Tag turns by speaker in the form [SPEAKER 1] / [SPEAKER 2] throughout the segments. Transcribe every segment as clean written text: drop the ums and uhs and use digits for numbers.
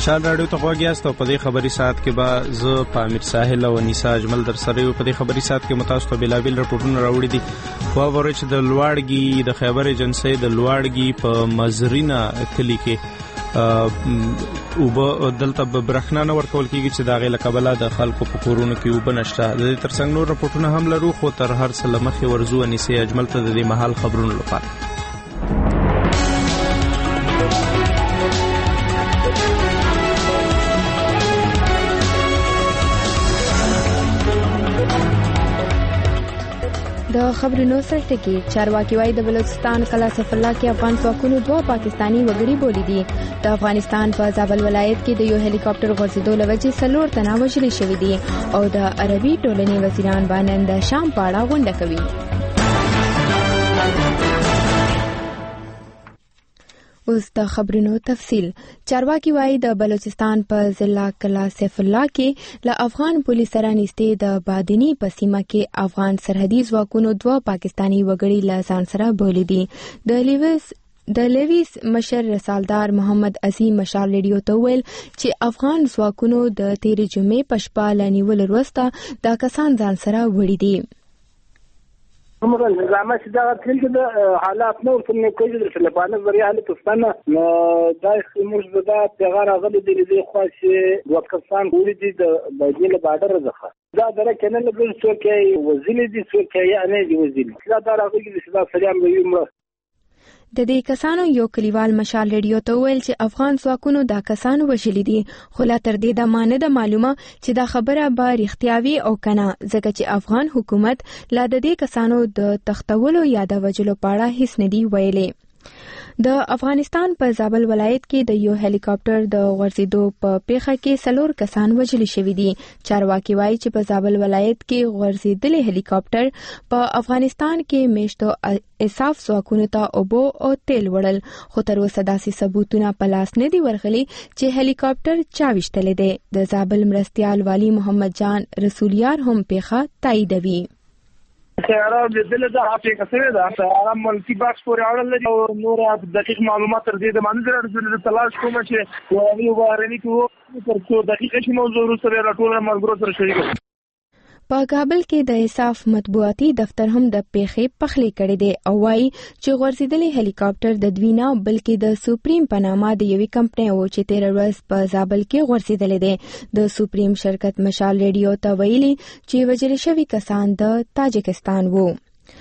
[SPEAKER 1] مشال راډیو ته غوږ یاست او په دې خبري ساعت کې به زه په امیر ساحل او انیسا اجمل در سره یو. په دې خبري ساعت کې متاسو ته بېلابېل راپورټونه راوړي دي. واورئ چې د لواړګي د خیبر ایجنسۍ د لواړګي په مزرینه کلي کې اوبه دلته برېښنا نه ورکول کېږي چې د هغې له کبله د خلکو په کورونو کې اوبه نشته. د دې تر څنګ نور راپورټونه هم لرو، خو تر هر څه له مخکې ورځو انیسې اجمل ته د دې مهال خبرونو لپاره.
[SPEAKER 2] د خبرونو سرټکی چارواکي وايي د بلوچستان کلا سیف الله کې افغان ځواکونو 2 پاکستانی وګړي بولی دي. د افغانستان په زابل ولایت کې د یو هلیکاپټر غورځېدو له وجې 4 تنه وژل شوي دي او د عربي ټولنې وزیران به نن د شام په اړه غونډه کوي. اوس د خبرونو تفصیل. چارواکي وايي د بلوچستان په ضلع کلا سیف الله کې له افغان پولیس سره نږدې د بادنی په سیمه کې افغان سرحدي ځواکونو 2 پاکستانی وګړي له ځان سره بولی دي. د لیویس مشر رسالدار محمد عظیم مشال ریډیو ته ویل چې افغان ځواکونو د تیرې جمعې په شپه له نیولو وروسته دا کسان ځان سره وړي دي.
[SPEAKER 3] عمر النظام چې دا تل د حالات نو څنګه کوي د فلپانه ذریعہ حالت ستنه دا موږ دا پیغام غلي دي خو چې وکستان ګوري دي د بایدل بارډر زخه دا دره کنه له څوک وزیل دي څوک یې نه دي وزیل دا راغلي چې دا سلام ویوم.
[SPEAKER 2] د دې کسانو یو کلیوال مشال ریډیو ته ویل چې افغان ځواکونو دا کسانو وژلي دي، خو لا تر دې د مانه د معلومه چې دا خبره به رښتیا وي او کنه، ځکه چې افغان حکومت لا د دې کسانو د تختولو یا د وژلو په اړه هیڅ نه دی ویلي. د افغانستان په زابل ولایت کې د یو هلیکاپټر د غورځېدو په پیښه کې 4 کسان وژل شوي دي. چارواکي وايي چې په زابل ولایت کې غورځېدلې هلیکاپټر په افغانستان کې میشتو اساف ځواکونو ته اوبو او تیل وړل، خو تر اوسه داسې ثبوتونه په لاس نه دي ورغلي چې هلیکاپټر چا ویشتلی دی. د زابل مرستیال والی محمد جان رسولیار هم پیښه تاییدوي.
[SPEAKER 4] سیاره د دل د هڅې کسره ده سیاره ملکی باکس پورې اړه او نور دقیق معلومات تر دې د باندې د تلاش کوم چې یو وارني کوو تر څو دقیقه شي موضوع سره راټول مرګرو سره شریک.
[SPEAKER 2] په کابل کې د انصاف مطبوعاتي دفتر هم د پیښې پخلی کړی دی او وايي چې غورځېدلې هلیکاپټر د دوی نه بلکې د سوپریم په نامه د یوې کمپنۍ و چې 13 ورځ په زابل کې غورځېدلې دی. د سوپریم شرکت مشال ریډیو ته ویلي چې وژل شوي کسان د تاجکستان وو.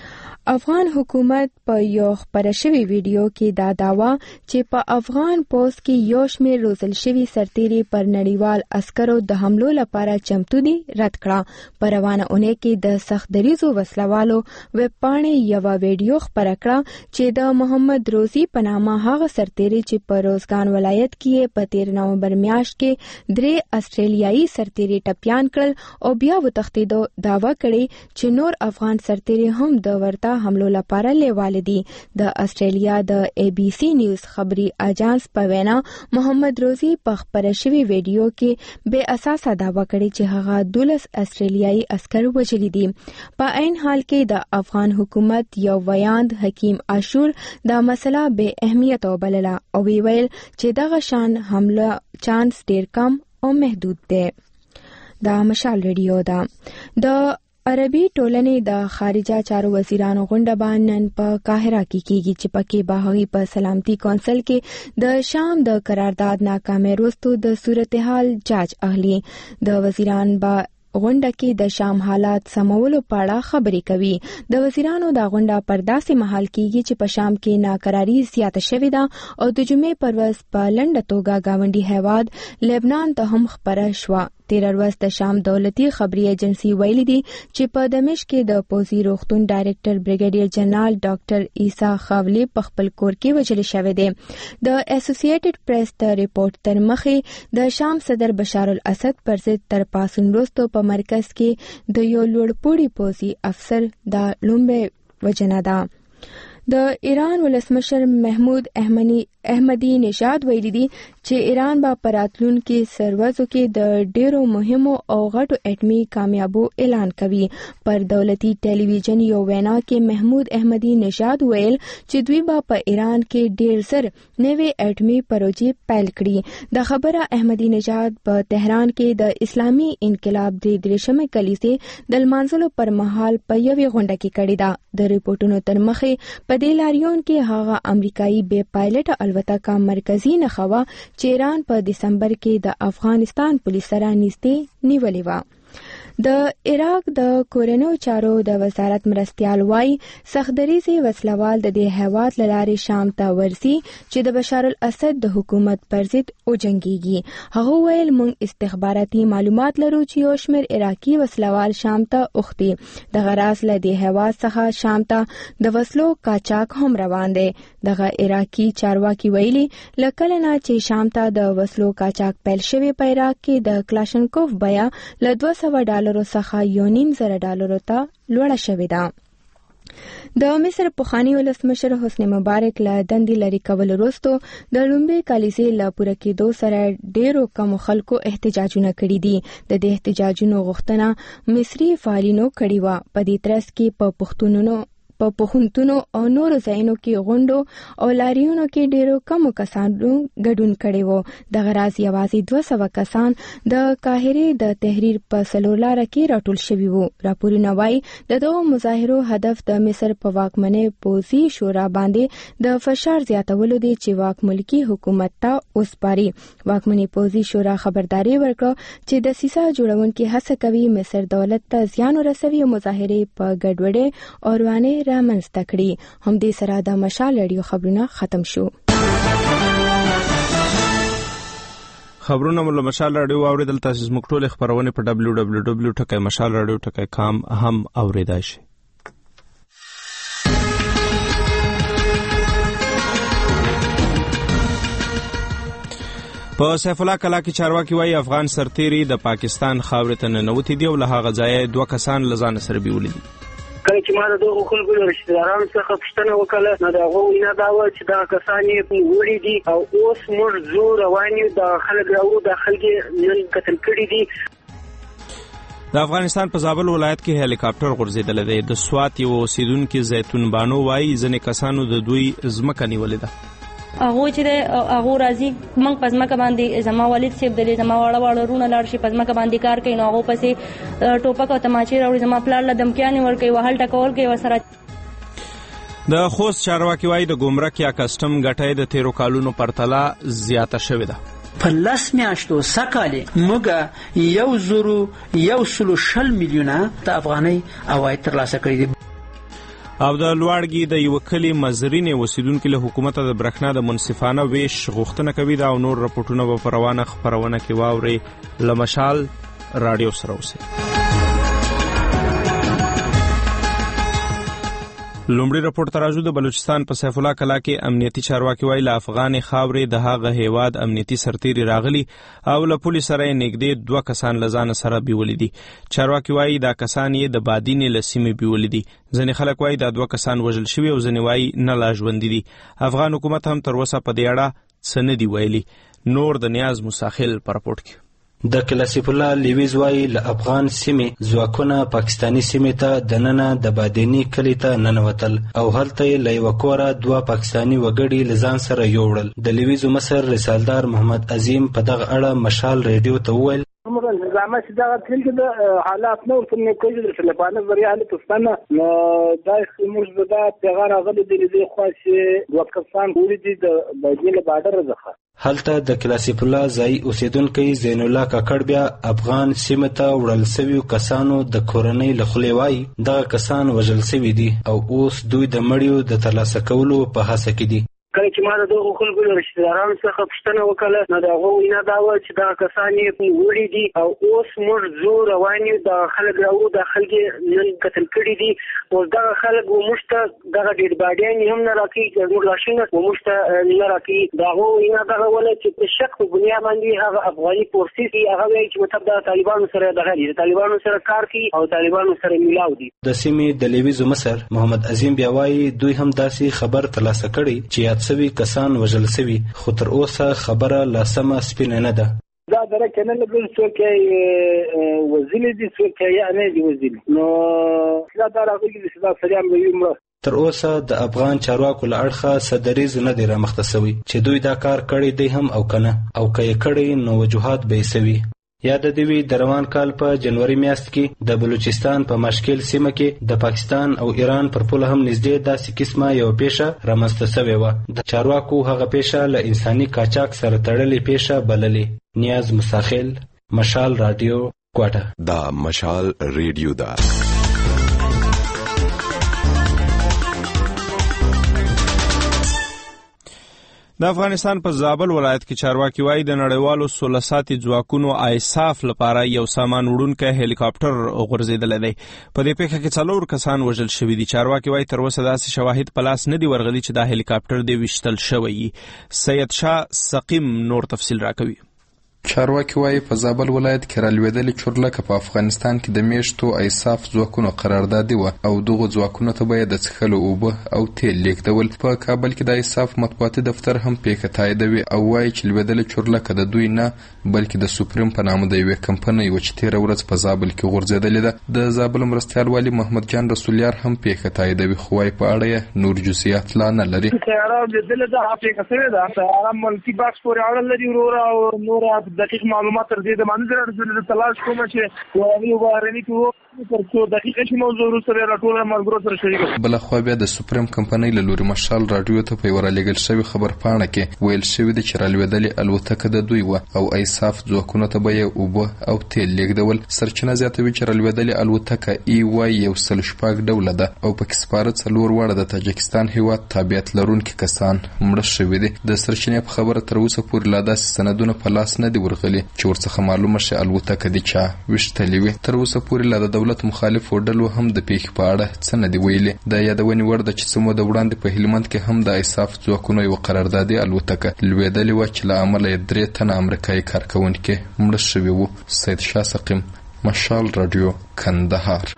[SPEAKER 2] افغان حکومت په یو خبره شوی ویډیو کې دا داوا چې په افغان پوسټ کې یو شمېر روزل شوي سرتیري پر نړیوال عسکرو د حملو لپاره چمتو دي رد کړه. په روانه اونۍ کې د سخت دریزو وسلوالو ویب پاڼې یو ویډیو خپره کړه چې د محمد روزي په نامه هغه سرتیري چې په روزګان ولایت کې په 13 نومبر میاشت کې 3 استرالیایي سرتیري ټپیان کړل او بیا وتښتېدو. داوا کړې چې نور افغان سرتیري هم د ورته حملو لپاره لیوال دي. د استرالیا د ABC نیوز خبري اجانس په وینا محمد روزي په خبره شوی ویډیو کې بے اساسه داوا کړې چې هغه 12 استرالیایي عسكر وژلي دي. په عین حال کې د افغان حکومت یو ویاند حکیم عاشور دا مسله بے اهمیت وبلله او ویل چې دغه شان حمله چانس ډیر کم او محدود دی. دا مشال ریډیو ده. د عربي ټولنې د خارجه چارو وزیرانو غونډه به نن په قاهره کې کیږي چې پکې به هغوی په سلامتي کونسل کې د شام د قرارداد ناکامۍ وروسته د صورتحال جاج اخلي. د وزیران به غونډه کې د شام حالات سمولو په اړه خبرې کوي. د وزیرانو دا غونډه پر داسې مهال کیږي چې په شام کې ناکراري زیاته شوې ده او د جمعې پر ورځ په لنډه توګه گاونډي هیواد لبنان ته هم خبره شوه. 13 ورځ د شام دولتي خبري ایجنسی ویلي دي چې په دمشق کې د پوزي روغتون ډایریکټر بریګیډیر جنرال ډاکټر عیسی خاولی په خپل کور کې وژل شوی دی. د اسوسییټډ پریس ته ریپورت تر مخې د شام صدر بشار الاسد پر ضد تر پاسون وروسته په مرکز کې د یو لوړپوړي پوزي افسر د لومبه وجنه ده. د ایران ولسمشر محمود احمدی نژاد ویلي دي چې ایران به په راتلونکي سروزو کې د ډیرو مهمو او غټو اټمي کامیابو اعلان کوي. پر دولتي ټلویزیون یو وینا کې محمود احمدی نژاد ویل چې دوی به په ایران کې ډیر زر نوې اټمي پروژې پیل کړي. د خبره احمدی نژاد په تهران کې د اسلامي انقلاب د 3مې کلیزې د لمانځلو پر مهال په یوې غونډه کې کړې ده. د ریپورتونو تر مخې په دې لاریون کې هغه امریکایي بې پایلټه الوتکه مرکزی نښه وه چې ایران په دسمبر کې د افغانستان پولیس سره نږدې نیولې وه. د عراق د کورنیو چارو د وزارت مرستیال وایي سختدریزي وسلوال د دې هیواد له لارې شام ته ورسي چې د بشار الاسد د حکومت پر ضد وجنګيږي. هغه ویل موږ استخباراتي معلومات لرو چې یو شمېر عراقي وسلوال شام ته اوښتي. دغه راز له دې هیواد څخه شام ته د وسلو قاچاق هم روان دی. دغه عراقي چارواکي ویلي له کله نه چې شام ته د وسلو قاچاق پیل شوی په عراق کې د کلاشنکوف بیه له $200 څخه $1,000 ته لوړه شوې ده. د مصر پخوانی ولسمشر حسنی مبارک له دندې لرې کولو وروسته د لومړۍ کلیزې له پوره کېدو سره ډېرو کمو خلکو احتجاجونه کړي دي. د دې احتجاجونو غوښتنه مصري فعالینو کړې وه. په دې ترڅ کې په پوهنتونو او نورو ځایونو کې غونډو او لاریونو کې ډېرو کمو کسانو ګډون کړی وو. دغه راز یوازې 200 کسان د قاهرې د تحریر په څلورلاره کې راټول شوي وو. راپورونه وایي د دغو مظاهرو هدف د مصر په واکمنې پوځي شورا باندې د فشار زیاتولو دی چې واک ملکي حکومت ته وسپاري. واکمنې پوځي شورا خبرداري ورکړه چې د دسیسه جوړونکي هڅه کوي مصر دولت ته زیان ورسوي او مظاهرې په ګډوډۍ او روانې رامنځته کړي. همدې سره د مشال رادیو خبرونه ختم شو.
[SPEAKER 1] خبرونه مو له مشال رادیو اوریدل. تاسو زموږ ټول خبرونه په www.mashalradio.com هم اوریدای شئ. په سیف الله کلا کې چارواکي وایي افغان سرتیري د پاکستان خاورې ته ننوتي دي او له هغه ځایه 2 کسان له ځان سره بیولي دي.
[SPEAKER 3] کله چې ما د دغو خلکو له رشتهدارانو څخه پوښتنه وکړه نو د هغو وینا دا وه چې دغه کسان یې وړي دي او اوس موږ ځو روان یو. دغه خلک راوړو، دا خلک یې نن قتل کړي دي.
[SPEAKER 1] د افغانستان په زابل ولایت کې هلیکاپټر غورځېدلی دی. د سوات یو اوسیدونکي زیتون بانو وایي ځینې کسانو د دوی ځمکه نیولې ده.
[SPEAKER 5] هغه چې هغه راځي موږ پزماکه باندې زما والد صاحب د زما واړه رونه لاړ شي پزماکه باندې کار کوي نو هغه پسې ټوپک او تماچې راوړي زما پلار له دمکیانې ورکوي وهل ټکول کوي ورسره.
[SPEAKER 1] د خوست چارواکي وایي د ګمرک یا کسټم ګټۍ د 13 کالونو پرتله زیاته شوې ده.
[SPEAKER 6] په 10 میاشتو سکهاله موږ 120 میلیونه د افغانۍ عواید ترلاسه کړي دي.
[SPEAKER 1] او د لوړګي د یو کلی مزرینې اوسیدونکو له حکومت د برښنا د منصفانه ویش غوښتنه کوي. دا او نور راپورټونه په روانه خبرونه کې واوري. لمشال رادیو سره اوسئ. لومړی راپورټ ترازو د بلوچستان په سیف الله کلا کې امنیتي چارواکي وایي له افغان خاورې د هغه هیواد امنیتي سرتیري راغلي او له پولیس سره نږدې 2 کسان له ځان سره بیولي دي. چارواکي وایي دا کسان یې د بادینې له سیمې بیولي دي. ځینې خلک وایي دا 2 کسان وژل شوي او ځینې وایي نه لا ژوندي دي. افغان حکومت هم تر اوسه په دې اړه څه نه دي ویلي. نور د نیاز مساخل په راپورټ کې.
[SPEAKER 7] د کلاسیف الله لیویز وایي له افغان سیمې ځواکونه پاکستاني سیمې ته دننه د بادینی کلي ته ننوتل او هلته یې له یوه کوره 2 پاکستاني وګړي له ځان سره یوړل. د لیویزو مشر رسالدار محمد عظیم په دغه اړه مشال ریډیو ته وویل
[SPEAKER 3] عمرا زعما چې دا تل کې حالات نور څنګه کوي د فلپانو وریا حالت وستانه دا موږ دا پیغام غلي دي د خاصه وکفان ګوري دي د بجلی بارډر زخه.
[SPEAKER 7] هلته د کلاسیف الله ځای اوسیدونکي زین الله کاکړ بیا افغان سیمه ته وړل شویو کسانو د کورنۍ له خولې وایي دغه کسان وژل شوي دي او اوس دوی د مړیو د ترلاسه کولو په هڅه کې دي.
[SPEAKER 3] کله چې ما د دغو خلکو له رشتهدارانو څخه پوښتنه وکړه نو د هغو وینا دا وه چې دغه کسان یې وړي دي او اوس موږ ځو روان یو د خلک راوړو دا خلک نن قتل کړي دي اوس دغه خلک موږ ته دغه ډېډ باډیان هم نه راکوي زموږ لاشونه موږ ته نه راکوي د هغو وینا دغه وله چې په شک په بنیا باندې هغه افغاني فورسز دي هغه وایي چې مطلب د طالبانو سره دغه دي د طالبانو سره کار کوي او طالبانو سره میلاو دي.
[SPEAKER 7] د سیمې د لیویزو مشر محمد عظیم بیا وایي دوی هم داسې خبر ترلاسه کړي چې یاد شوي کسان وژل شوي خو تر اوسه خبره لا سمه سپینه نه ده.
[SPEAKER 3] دا درکه نه لګل څوک یې وزلي دي څوک یې نه دي وزلي نو دا راغلي چې دا سریان به یو
[SPEAKER 7] تر اوسه د افغان چارواکو له اړخه صدریز نه دی رامخته شوی چې دوی دا کار کړی دی هم او کنه او که یې کړی نو وجوهات به یې شوي. یاد دی وی د روان کال په جنوري میاشت کې د بلوچستان په مشکل سیمه کې د پاکستان او ایران پر پوله هم نږدې داسې قسمه یو پیښه رامنځته شوې وه. د چارواکو هغه پیښه له انساني قاچاق سره تړلې پیښه بللې. نیاز مساخیل، مشال رادیو، کوټه.
[SPEAKER 8] دا مشال ریډیو ده.
[SPEAKER 1] د افغانستان په زابل ولایت کې چارواکي وایي د نړیوالو سوله ساتي ځواکونو آیساف لپاره یو سامان وړونکی هلیکاپټر غورځېدلی دی. په دې پیښه کې 4 کسان وژل شوي دي. چارواکي وایي تر اوسه داسې شواهد په لاس نه دي ورغلي چې دا هلیکاپټر دې ویشتل شوی. سید شاه سقیم نور تفصیل راکوي.
[SPEAKER 9] چارواکي وایي په زابل ولایت کې رالوېدلې چورلکه په افغانستان کې د میشتو ایساف ځواکونو قراردادي وه او دغو ځواکونو ته به یې د څښلو اوبه او تیل لیږدول. په کابل کې د ایساف مطبوعاتي دفتر هم پیښه تاییدوي او وایي چې لوېدلې چورلکه د دوی نه بلکې د سوپریم په نامه د یوې کمپنۍ وه چې تېره ورځ په زابل کې غورځېدلې ده. د زابل مرستیال والي محمد جان رسولیار هم پیښه تاییدوي خو وایي په اړه یې نور جزئیات لا نه لري.
[SPEAKER 4] دقیق معلومات تر دې د باندې راځي د تلاش کوم چې یو بهرني کې تر څو دقیقه شي موضوع سره راټول مرګرو سره شریک.
[SPEAKER 9] بل خو بیا د سوپریم کمپنۍ له لوري مشال رادیو ته په ورلېګل شوی خبر پاڼه کې ویل شوی د چرالوېدلې الوتکه د دوی و او ایساف ځواکونو ته به یې اوبه او تیل لیږدول. سرچینه زیاتوي چې رالوېدلې الوتکه EY 104 ډوله ده او پکې سپاره 4 واړه د تاجکستان هیواد تابعیت لرونکي کسان مړه شوي دي. د سرچینې په خبره تر اوسه پورې لا داسې سندونه په لاس نه دي ورغلي چې ورڅخه معلومه شي الوتکه دي چا ویشتلې وي. تر اوسه پورې لا د دولت مخالفو ډلو هم د پیښې په اړه څه نه دي ویلي. د یادونې وړ ده چې څه موده وړاندې په هلمند کې هم د ایساف ځواکونو یوه قراردادي الوتکه لوېدلې وه چې له امله یې 3 تنه امریکایي کارکوونکي مړه شوي وو. سید شاه سقیم، مشال رادیو، کندهار.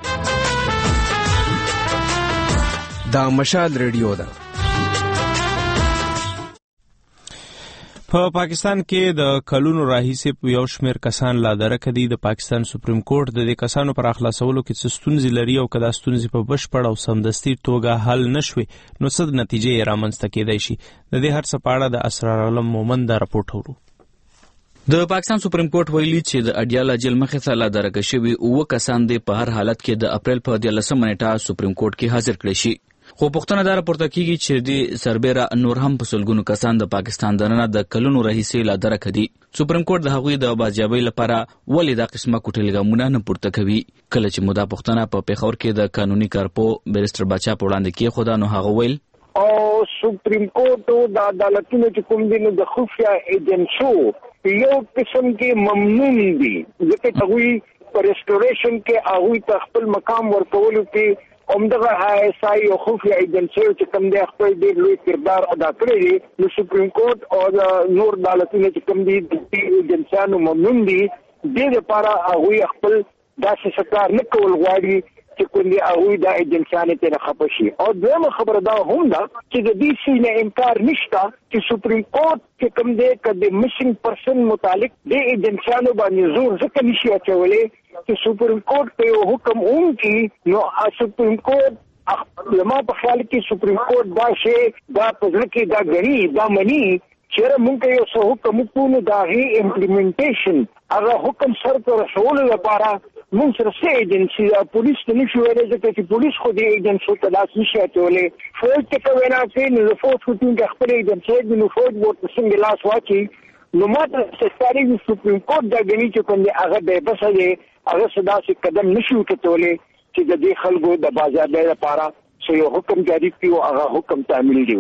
[SPEAKER 10] دا مشال رادیو ده.
[SPEAKER 1] په پاکستان کې د کلونو راهیسې یو شمېر کسان لا درکه دي. د پاکستان سپریم کورټ د دې کسانو پر اخلاصولو کې څه ستونزې لري او که دا ستونزې په بشپړ او سمدستي توګه حل نه شوې نو څه نتیجې یې رامنځته کېدای شي. د دې هر څه په اړه د اسرار عالم مومند دا راپورټ ورو.
[SPEAKER 11] د پاکستان سپریم کورټ ویلي چې د اډیاله جیل مخې ته لا درکه شوي 9 کسان دي په هر حالت کې د اپریل په 13 نیټه سپریم کورټ کې حاضر کړي شي. خو پوښتنه دا راپورته کیږي چې د سربېره نور هم په سلګونو کسان د پاکستان دننه د کلونو راهیسې لا درکه دي. سپریم کورټ د هغوی د بازیابۍ لپاره ولې دا قسمه کوټلي ګامونه نه پورته کوي. کله چې مودا پوښتنه په پیښور کې د قانوني کارپو بیرسټر باچا په وړاندې کېښوده نو هغه ویل
[SPEAKER 12] او سپریم کورټ د عدالتونو چې کوم دي نو د خفیه ایجنسو یو قسم کې ممنون دي ځکه چې هغوی په ریسټوریشن کې هغوی ته خپل مقام ورکولو کې همدغه ISI او خفیه ایجنسیو چې کوم دی خپل ډېر لوی کردار ادا کړی دی. نو سپریم کورټ او نور عدالتونه چې کوم دي د ایجنسیانو ممنون دي. دې لپاره هغوی خپل داسې څه کار نه کول غواړي چې کوم دی هغوی دا ایجنسیانې ترې خفه شي. او دویمه خبره دا هم ده چې د دې شي نه انکار نشته چې سپریم کورټ چې کوم دی که د مشنګ پرسن متعلق د ایجنسیانو باندې زور ځکه نشي اچولی چې سپریم کورټ په یو حکم وکړي نو سپریم کورټ زما په خیال کې سپریم کورټ دا شی دا په زړه کې دا ګڼي دا مني چې موږ یو څه حکم وکړو نو د هغې امپلیمنټیشن هغه حکم سرته رسولو لپاره موږ سره څه ایجنسي پولیس ته نشو ویلی ځکه چې پولیس خو دې ایجنسیو ته لاس نشي اچولی. فوج ته که وینا کوي نو د فوج ښوونکي خپل ایجنسۍ دي نو فوج به ورته څنګه لاس واچوي. نو ما ته ښکارېږي سپریم کورټ دا ګڼي چې کوم دی هغه بېبسه دی هغه څه داسې قدم نشي وکتولی چې د دې خلکو د بازیابۍ لپاره څه یو حکم جاري کړي او هغه حکم تعمیل دې وشي.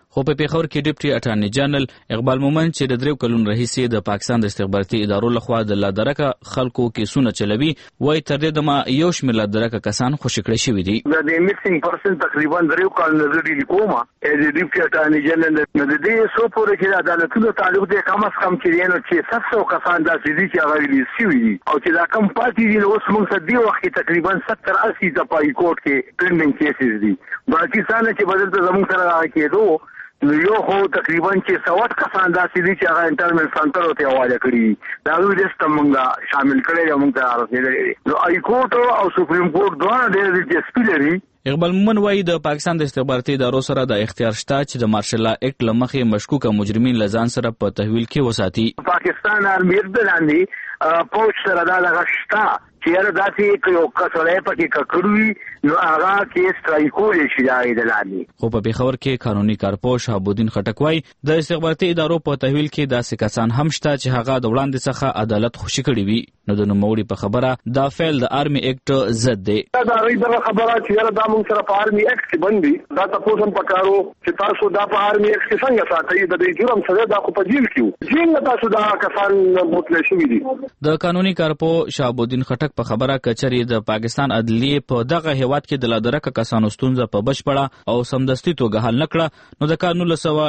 [SPEAKER 11] خو په پیښور کې ډیپټي اټارنی جنرال اقبال مومن چې د 3 کلونو راهیسې د پاکستان د استخباراتي ادارو لخوا د لادرکه خلکو کیسونه چلوي وایي تر دې دمه یو شمېر لادرکه کسان خوشي کړي شوي دي.
[SPEAKER 12] د میسینګ پرسن تقریبا 3 کلونو راځي کومه د ډیپټي اټارنی جنرال د دې سو پورې چې عدالتونو تعلق د کم از کم چې 700 کسان د سيدي چې هغه ویلي شوي او چې دا کم پاتې دي اوس موږ ته دی وخت تقریبا 70-80 د پای کوټ کې پینډینګ کیسز دي. پاکستان چې بدل ته زموږ سره راکېدو نو یو خو تقریبا چې 100 کسان داسې دي چې هغه انټرنل سنټر ته حواله کړي دا دوی د ستمنګا شامل کړي او موږ ته راځي. نو ای کورټ او سپریم کورټ دوه ډېر دلچسپي لري.
[SPEAKER 11] اقبال مومن وایي د پاکستان د استخباراتي ادارو سره د اختیار شته چې د مارشل لا اکټ لمخې مشکوکه مجرمین لزان سره په تحویل کې وساتي.
[SPEAKER 12] پاکستان آرمي دلاندې پوج سره دا لغښتا چې داسې یو کسړی پکې ککړوي نو هغه کې سترایکول شي دلاندې.
[SPEAKER 11] خو په پیښور کې قانوني کارپوه شهاب الدین خټک وایي د استخباراتي ادارو په تحویل کې داسې کسان هم شته چې هغه د وړاندې څخه عدالت خوشي کړي وي. نو د نوموړي په خبره دا فعل د آرمي اکټ ضد دی.
[SPEAKER 12] دا غوړي خبره چې دا موږ سره په آرمي اکټ کې باندې دا تاسو هم پکارو چې تاسو دا په آرمي اکټ کې څنګه ساتي د دې جرم سره دا خو په جیل کې جیل تاسو دا کسان مطلق شوي دي.
[SPEAKER 11] د قانوني کارپوه شهاب الدین خټک په خبره کچري د پاکستان عدلیه په دغه هیواد کې د لادرکه کسانو ستونزه په بشپړه او سمدستي توګه حل نکړه نو د کار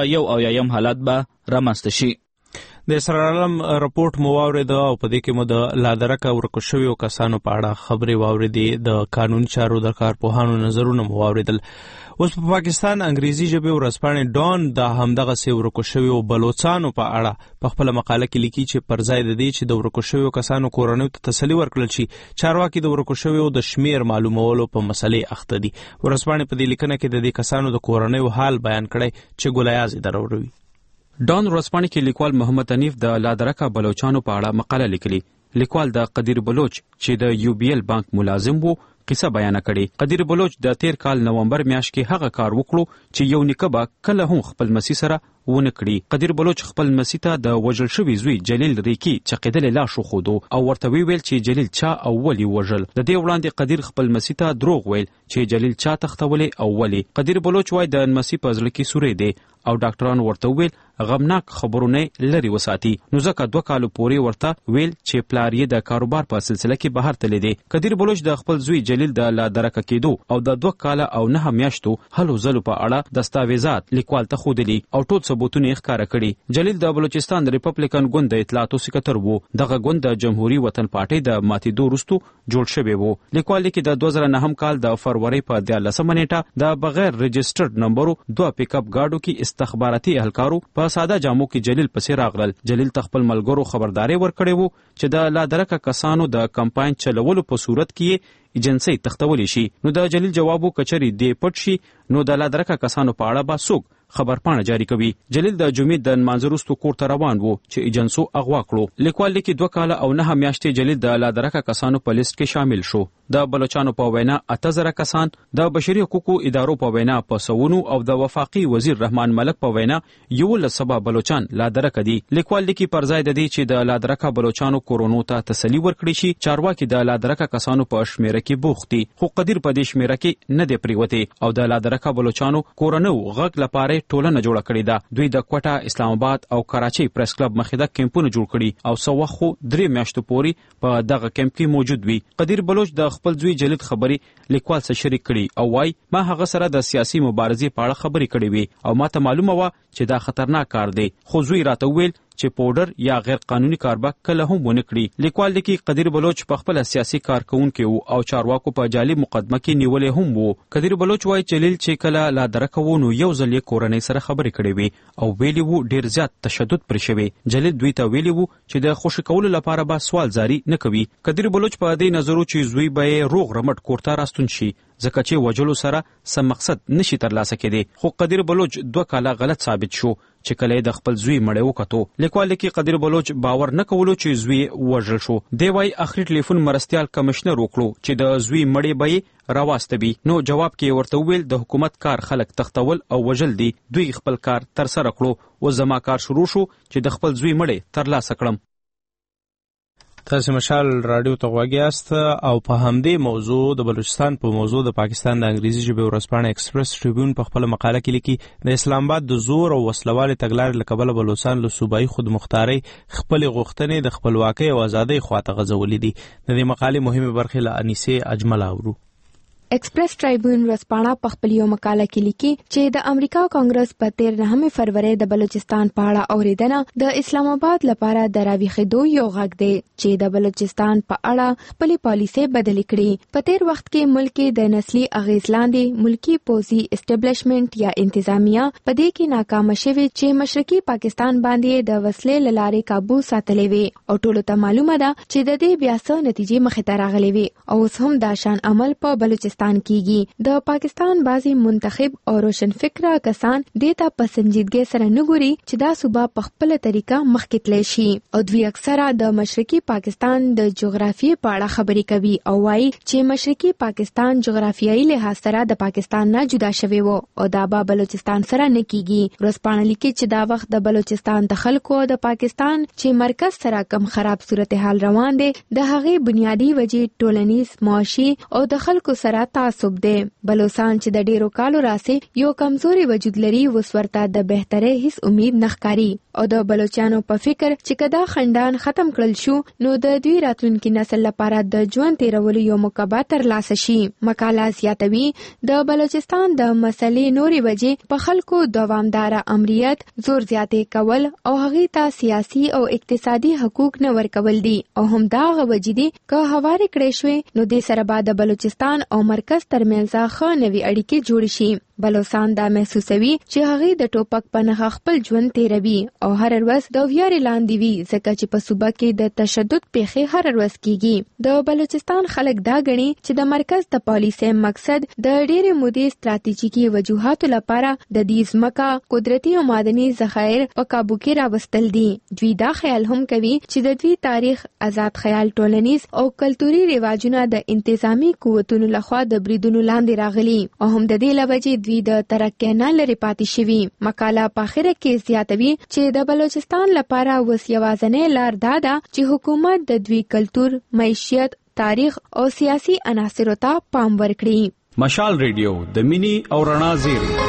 [SPEAKER 11] 1901 حالات به رامنځته شي.
[SPEAKER 1] د اسرار عالم رپورټ مو واورېد او په دې کې مو د لادرکه ورکو شویو کسانو په اړه خبرې واورېدې. د قانوني چارو د کارپوهانو نظرونه مو واورېدل. اوس په پاکستان انګریزي ژبې ورځپاڼې ډان د همدغه سي ورکو شویو بلوچستانو په اړه په خپل مقاله کې لیکي چې پر ځای د دې چې د ورکو شویو کسانو کورنۍ ته تسلي ورکړل شي چارواکي د ورکو شویو د شمیر معلومولو په مسلې اخته دي. ورځپاڼې په دې لیکنه کې د دې کسانو د کورنۍ حال بیان کړی چې ګولیاز دروروي.
[SPEAKER 13] ډان ورځپاڼې کې لیکوال محمد حنیف د لادرکه بلوچانو په اړه مقاله لیکلي. لیکوال د قدیر بلوچ چې د یو بی ایل بانک ملازم وو قصه بیان کړي. قدیر بلوچ د 13 کال نومبر میاشت کې هغه کار وکړو چې یو نیکه به کله هم خپل مسی سره ونه کړي. قدیر بلوچ خپل مسی ته د وژل شوی زوی جلیل ریکی چقیدل لاش خودو او ورته ویل چې جلیل چا او ولی وژل. د دې وړاندې قدیر خپل مسی ته دروغ ویل چې جلیل چا تختولې او ولی. قدیر بلوچ وای د مسی په ځل کې سورې دی او ډاکټرانو ورته ویل غمناک خبرونه لري وساتي. نو ځکه 2 کال پورې ورته ویل چې پلار یې د کاروبار په سلسله کې بهر تللی دی. قدیر بلوچ د خپل زوی جلیل د لادرکه کېدو او د 2 کال او 9 میاشتو هلو ځلو په اړه دستاویزات لیکوال ته خودلی او ټول ثبوتونه ښکاره کړي. جلیل د بلوچستان ریپبلیکن ګوند د اطلاعاتو سکرټر وو. دغه ګوند د جمهوریت وطن پارټي د ماتېدو وروسته جوړ شوی وو. لیکوال لیکي د 2009 کال د فروری په 13 نیټه د بغیر رجسټرډ نمبرو 2 پیک اپ گاډو کې استخباراتي اهلکارو په ساده جامو کې جلیل پسې راغلل. جلیل تخپل ملګرو خبرداري ورکړې وو چې د لادرکه کسانو د کمپاین چلولو په صورت کې ایجنسی تختولی شي. نو د جلیل جوابو کچري دی پټ شي نو د لادرکه کسانو په اړه به څوک خبرپاڼه جاری کوي. جلیل د جمعې د نمانځه وروسته کور ته روان وو چې ایجنسو اغوا کړو. لیکوال لیکي 2 کال او 9 میاشتې جلیل د لادرکه کسانو په لیست کې شامل شو. د بلوچانو په وینا 8000 کسان، د بشري حقوقو ادارو په وینا په سونو او د وفاقي وزیر رحمان ملک په وینا 11 بلوچان لادرکه دي. لیکوال لیکي پر ځای د دې چې د لادرکه بلوچانو کورونو ته تسلی ورکړي شي چارواکي د لادرکه کسانو په شمیره کې بوختي. خو قدیر په دې شمیره کې نه دی پریوته او د لادرکه بلوچانو کورونو غږ لپاره ټولنه جوړه کړې ده. دوی د کوټه، اسلام آباد او کراچۍ پریس کلب مخې د کیمپونه جوړ کړي او سو وخت 3 میاشتو پورې په دغه کیمپ کې موجود وي. قدیر بلوچ د خپل زوی جلیل خبري لیکوال سره شریک کړي او وايي ما هغه سره د سیاسي مبارزې په اړه خبرې کړې وي او ما ته معلومه و چې دا خطرناک کار دی. خو زوی راته ویل چې پاوډر یا غیر قانوني کار به کله هم ونه کړي. لیکوال لیکي قدیر بلوچ په خپل سیاسي کارکونکو او چارواکو په جعلي مقدمه کې نیولې هم وو. قدیر بلوچ وايي جلیل چې کله لادرکه وونو یو ځل یې کورنۍ سره خبرې کړې وي او ویلي وو ډیر زیات تشدد پر شوی. جلیل دوی ته ویلي وو چې د خوشی کولو لپاره به سوال جاری نه کوي. قدیر بلوچ په دې نظر چې زوی به روغ رمټ کوړه راستون شي ځکه چې وجلو سره سم مقصد نشي ترلاسه کېدی. خو قدیر بلوچ 2 کاله غلط ثابت شو چې کله د خپل زوی مړ وکړو. لیکوال کې قدیر بلوچ باور نه کولو چې زوی وژل شو. دی وايي اخري ټلیفون مرستيال کمشنر وکړو چې د زوی مړې به راوستبي. نو جواب کې ورته ویل د حکومت کار خلک تختول او وژل دي. دوی خپل کار تر سره کړو او زما کار شروع شو چې د خپل زوی مړې ترلاسه کړم.
[SPEAKER 1] تاسو مشال رادیو ته غواګیاست او په همدې موضوع د بلوچستان په موضوع د پاکستان د انګریزي ژبې ورځپاڼه ایکسپریس ټریبیون په خپل مقاله کې لیکي د اسلام آباد د زور او وسلوال تګلارې له کبله بلوچستان له صوبایي خودمختاري خپل غوښتنې د خپلواکۍ او ازادۍ خواته غځولې دي. د دې مقالې مهمه برخه له انیسه اجمل اورو.
[SPEAKER 2] ایکسپریس ټریبیون ورځپاڼه په خپل یو مقاله کې لیکي چې د امریکا کانګرس په 13 فروری د بلوچستان په اړه اوریدنه د اسلام آباد لپاره د راويخېدو یو غږ دی چې د بلوچستان په اړه خپل پالیسي بدل کړي. په تیر وخت کې ملک کې د نسلي اغیز لاندې ملکی پوزي اسټابلیشمنت یا انتظامیه په دې کې ناکام شوه چې مشرقي پاکستان باندې د وسلې لارې काबू ساتلې وي او ټولو ته معلومه ده چې د دې بیا څه نتیجې مخې ته راغلي وي او اوس هم دا شان عمل په بلوچستان کیږي. د پاکستان بعضی منتخب او روشن فکره کسان دیتا په سنجیدګۍ سره نه ګوري چې دا صوبه په خپل طریقه مخکې تللی شي او دوی اکثره د مشرقي پاکستان د جغرافیې په اړه خبرې کوي او وایي چې مشرقي پاکستان جغرافیایي لحاظ سره د پاکستان نه جدا شوی وو او دا به بلوچستان سره نه کیږي. ورځپاڼه لیکي چې دا وخت د بلوچستان د خلکو د پاکستان چې مرکز سره کم خراب صورتحال روان دي د هغې بنیادی وجې ټولنیز معاشي او د خلکو سره تعصب دی. بلوچستان چې د ډیرو کالو راسي یو کمزوري وجود لري وسورته د بهتري هیڅ امید نخکاری او د بلوچستانو په فکر چې کدا خندان ختم کړل شو نو د دوی راتلونکي نسل لپاره د ژوند تیرولو یو موقع ترلاسه شي. مقاله زیاتوي د بلوچستان د مسلې نوري وجې په خلکو دوامدار امریت زور زیاتې کول او هغه ته سیاسي او اقتصادي حقوق نه ورکول دي او هم دا غوږی دي که هواري کړې شوې نو د سره بعد بلوچستان او مرکز ترمنځ ښه نوي اړیکې جوړ شي. بلوچستان دا محسوسوي چې هغه د ټوپک په نخ خپل ژوند تیروي او هر ورځ د ویارې لاندې وي ځکه چې په صوبه کې د تشدد پیښې هر ورځ کیږي. د بلوچستان خلک دا غني چې د مرکز د پالیسۍ مقصد د ډېرې مودې ستراتیژیکي وجوهاتو لپاره د دې ځمکه قدرتي او معدني ذخایر په काबू کې راوستل دي. دوی دا خیال هم کوي چې د دوی تاریخ آزاد خیال ټولنیز او کلتوري رواجونه د انتظامی قوتونو لخوا د بریدونو لاندې راغلي او هم د دې لوجې د ترقی نه لري پاتې شوی. مقاله په اخره کې زیاتوي چې د بلوچستان لپاره وس یوازنۍ لار دا ده چې حکومت د دوی کلتور، معیشت، تاریخ او سیاسي عناصرو ته پام ورکړي.
[SPEAKER 13] مشال ریډیو د مینی او رڼا زیری.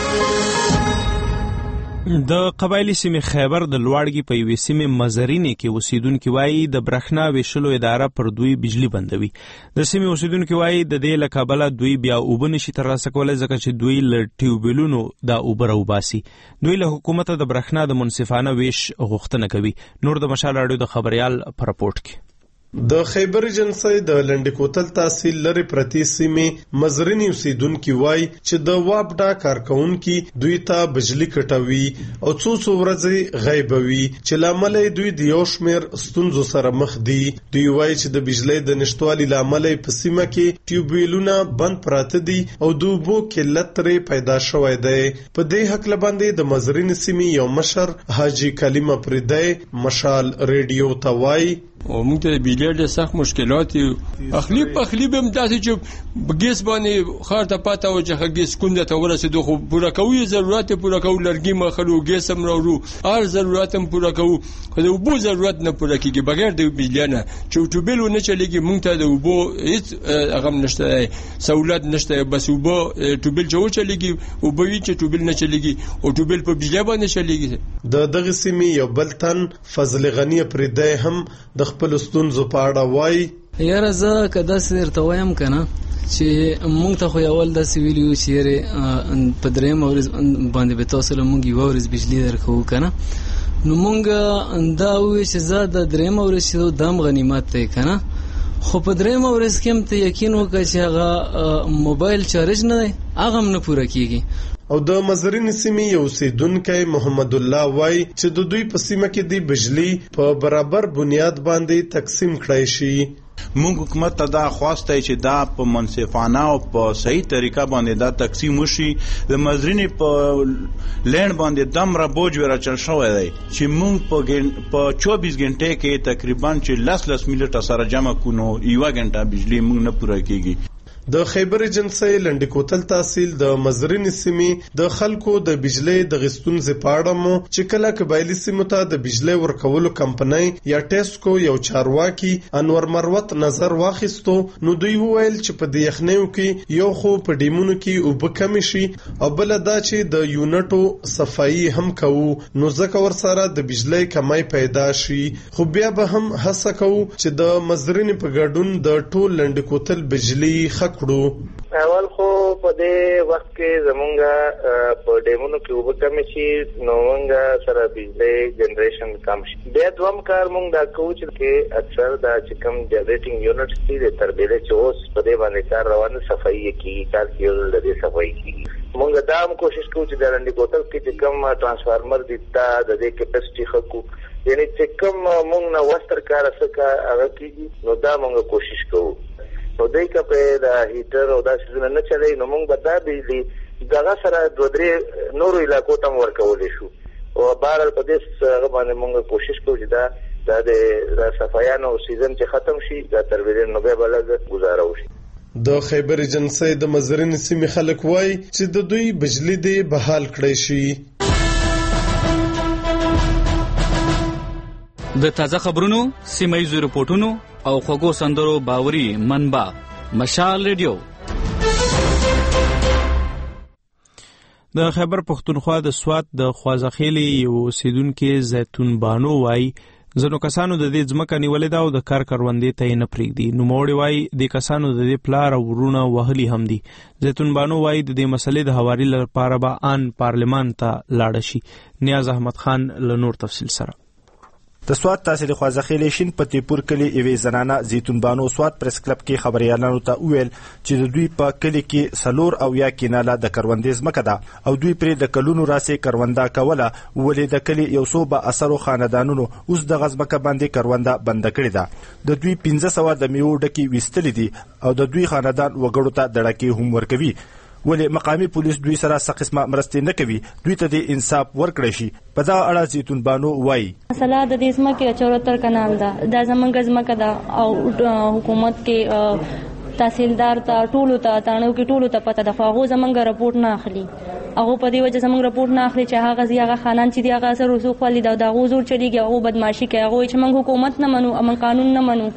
[SPEAKER 1] د قبایلی سیمې خیبر د لوړګي په یوې سیمې مزرینې کې اوسیدونکو وایي د برښنا ویشلو اداره پر دوی بجلی بندوي. د سیمې اوسیدونکو وایي د دې له کبله دوی بیا اوبه نشي ترلاسه کولی ځکه چې دوی له ټیوبیلونو دا اوبه راوباسي. دوی له حکومته د برښنا د منصفانه ویش غوښتنه کوي. نور د مشال راډیو د خبريال په راپورټ کې
[SPEAKER 14] د خیبر ایجنسی د لنډکوتل تحصیل لري پرتی سیمې مزرینی اوسیدونکو وای چې د وابډا کارکونکو دوی ته بجلی کټوي او څو ورځې غیبوي چې لامل دوی د یو شمیر ستونزو سره مخ دي. دوی وای چې د بجلی د نشټوالي لامل په سیمه کې ټیوبیلونه بند پراته دي او د اوبو قلت لري پیدا شوې ده. په دې حق لباندې د مزرینی سیمې یو مشر حاجی کلمه پردای مشال ریډیو ته وای
[SPEAKER 15] او موږ ته بجلی ډېر سخت مشکلات اخلي به داسې چې ګیس باندې خار ته پاته و چې ګیس کونډه ته ورسېدو خو پوره کوي ضرورت پوره کوو لرګي مخلو ګیس هم راوړو هر ضرورت هم پوره کوو خو د اوبو ضرورت نه پوره کیږي بغیر د بجلی نه چې ټوبل نه چلیږي موږ ته د اوبو هیڅ هغه نشته سہولت نشته بس اوبو ټوبل جو چلیږي اوبو چې ټوبل نه چلیږي او ټوبل په بجلی باندې چلیږي.
[SPEAKER 14] د دغه سیمې یو بل تن فضل غنی پردای هم د خپل ستونزو په اړه وای
[SPEAKER 16] یاره زه کدا سرته وایم کنه چې مونږ ته خو اول د سیویلیو چیرې په دریم ورځ باندې به تاسو له مونږ یو ورځ بجلی درکو کنه نو مونږ دا وی چې زه د دریم ورځ دم غنیمت ته کنه خو په دریم ورځ کې هم ته یقین وکړه چې هغه موبایل چارج نه دی هغه هم نه پوره کیږي.
[SPEAKER 14] او د مزرین سیمې یو سیدونکو محمد الله وای چې د دوی په سیمه کې د بجلی په برابر بنیاد باندې تقسیم کړای شي.
[SPEAKER 17] مونږ حکومت ته دا خواسته چې دا په منصفانه او په صحیح طریقه باندې دا تقسیم وشي. د مزرین په لند باندې دم را بوج ورچل شوی دی چې مونږ په 24 غنټه کې تقریبا چې 10 منټه سره جمع کونو یو غنټه بجلی مونږ نه پوره کیږي.
[SPEAKER 14] د خیبر ایجنسی لنډی کوتل تحصیل د مزرین سیمې د خلکو د بجلی د غستون زپاړه مو چې کله قبایلی سیمو ته د بجلی ورکولو کمپنۍ یا ټیسکو یو چارواکي انور مروت نظر واخیستو نو دوی وویل چې په دې یخنیو کې یو خو په ډیمونو کې اوبه کم شي او بل دا چې د یونټو صفایي هم کوو نو ځکه ورسره د بجلی کمای پیدا شي خو بیا به هم هڅه کوو چې د مزرین په ګډون د ټول لنډی کوتل بجلی
[SPEAKER 18] اول خو په دې وخت کې زمونږه په ډیمونو کې اوبه کم شي نو مونږه سره بجلی جنریشن کم شي بیا دوم کار مونږ دا کوو چې اکثر دا چې کم جنریټینګ یونټس دي د تربیلې چې اوس په دې باندې کار روان صفایي کیږي کار کیول د دې صفایي کیږي مونږ دا هم کوشش کوو چې د لنډی کوتل کې چې کم ترانسفارمر دي دا د دې کیپاسټي خکو یعنی چې کم مونږ نه وستر کار څخه هغه کیږي نو دا مونږ کوشش کوو نو دای کپه دا هیټر او دا سيزونه نه چلای نو موږ به دا بجلی دغه سره دوه درې نورو علاقو ته ورکولې شو او بهر په دې هغه باندې موږ کوشش کوو چې دا صفایانو سیزن چې ختم شي دا تربیره نو به بلګ گزاره وشي
[SPEAKER 14] د خیبر ایجنسی د مزرین سیمې خلک وای چې د دوی بجلی دی بحال کړی شي
[SPEAKER 11] د تازه خبرونو سیمایي رپورټونو او خوږو سندرو باوري منبع مشال ریډیو د خیبر پښتونخوا د سوات د خوازخیلی یو اوسیدونکو زیتون بانو وای ځنو کسانو د دې ځمکه نیولې ده او د کار کروندې ته نه پریږدي نو موړي وای د کسانو د دې پلار او ورونه وهلي هم دي زیتون بانو وای د دې مسلې د حواري لپاره به ان پارلمان ته لاړ شي نیاز احمد خان له نور تفصیل سره
[SPEAKER 19] د سوات تحصیل خوازخیلی شین پتیپور کلی ایوي زنانه زیتون بانو سوات پریس کلب کې خبريالانو ته ویل چې د دوی په کلی کې سلور او یا کیناله د کروندې ځمکه ده او دوی پرې د کلونو راسي کرونده کوله ولې د کلی یو څو به اثرو خاندانونو اوس د غزمکه باندې کرونده بند کړې ده د دوی 1500 د میو ډکی وستل دي او د دوی خاندان وګړو ته دړکی هم ورکوي ولې مقامی پولیس دوی سره څه قسمه مرستې نه کوي دوی ته د انصاف ورکړي شي په دا اړه زیتون بانو وایي
[SPEAKER 5] مسله د دې ځمکې 74 کنال ده دا زمونږ ځمکه ده او حکومت کې تحصیلدار ته ټولو ته تانو کې ټولو ته پته ده خو هغه زمونږ رپورټ نه اخلي هغه په دې وجه زمونږ رپورټ نه اخلي چې هغه زیاغه خانان چې دی هغه سره رسوخ ولې دا غوزور چلیږي هغه بدمعشي کوي هغه چې موږ حکومت نه منو امن قانون نه منو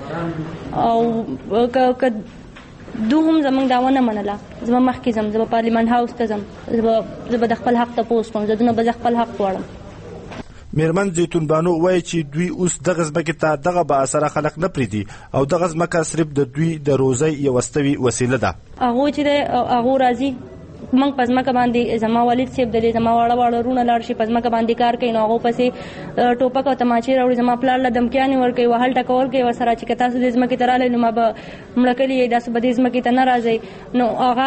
[SPEAKER 5] او دوهم زمونږ داوا نه منله زما مخکې زم پارلیمان هاوس ته زم د خپل حق تپوس کوم زه د خپل حق غواړم
[SPEAKER 19] میرمن زیتون بانو وایي چې دوی اوس دغه ځمکې ته دغه با اثره خلک نه پریدي او دغه ځمکه صرف د دوی د روزي یو واستوي وسیله ده
[SPEAKER 5] هغه چې هغه راځي موږ پزماکه باندې زما والد صاحب د زما واړه رونه لاړ شي پزماکه باندې کار کوي نو هغه پسې ټوپک او تماچې راوړي زما پلار له دمکیانې ورکوي وهل ټکول کوي وسره چې تاسو د ځمکې ته راغلی نو ما به مړه کړي داسې به د ځمکې ته نه راځئ نو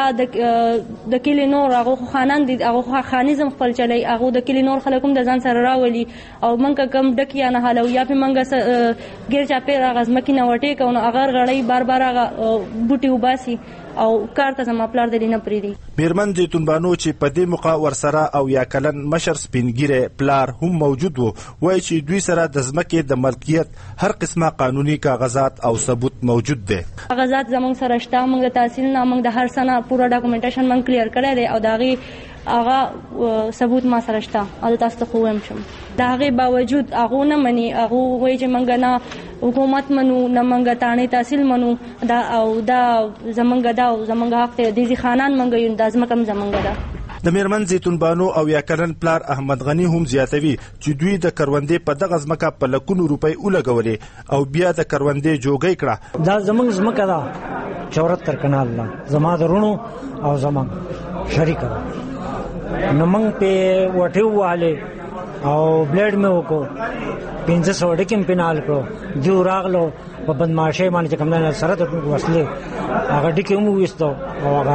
[SPEAKER 5] هغه د کلي نور هغه خانان دي هغه خانیزم خپل چلی هغه د کلي نور خلک هم د ځان سره راولي او موږ کم ډک یا نه حالو یا په موږ ګیر چاپې هغه ځمکې نه وټې کوو نو هغه غړی بار هغه بوټي وباسي او کار ته زما پلار د نه پریدي
[SPEAKER 19] میرمن زیتون بانو چې په دې موقع ورسره او یا کلن مشر سپینګیره پلار هم موجود وو وایي چې دوی سره د ځمکې د ملکیت هر قسمه قانوني کاغذات او ثبوت موجود دي
[SPEAKER 5] کاغذات زموږ سره شته موږ د تحصیل نه موږ د هر سنه پورا ډاکومنټیشن موږ کلیر کړی دی او داغي هغه ثبوت ما سره شته او تاسو ته خو هم شم داغي باوجود هغه نه مني هغه وایي چې موږ نه حکومت منو نه موږ تانه تحصیل منو دا او دا زمونږ حق ته دي خانان موږ د ځمکم زمونږ ده
[SPEAKER 19] د میرمن زیتون بانو او یا کلن پلار احمد غنی هم زیاتوي چې دوی د کروندې په دغه ځمکه په لکونو روپۍ ولګولې او بیا د کروندې جوګۍ کړه
[SPEAKER 20] دا زمونږ ځمکه ده 74 کنال ده زما درونو او زما شریک نو موږ په وټیو والے او بلیډ مې وکړو 500 ډکم پینال کړو جو راغلو په بدمعشي باندې چې کوم نه سره ته وسلې هغه ډکه مو وستو او هغه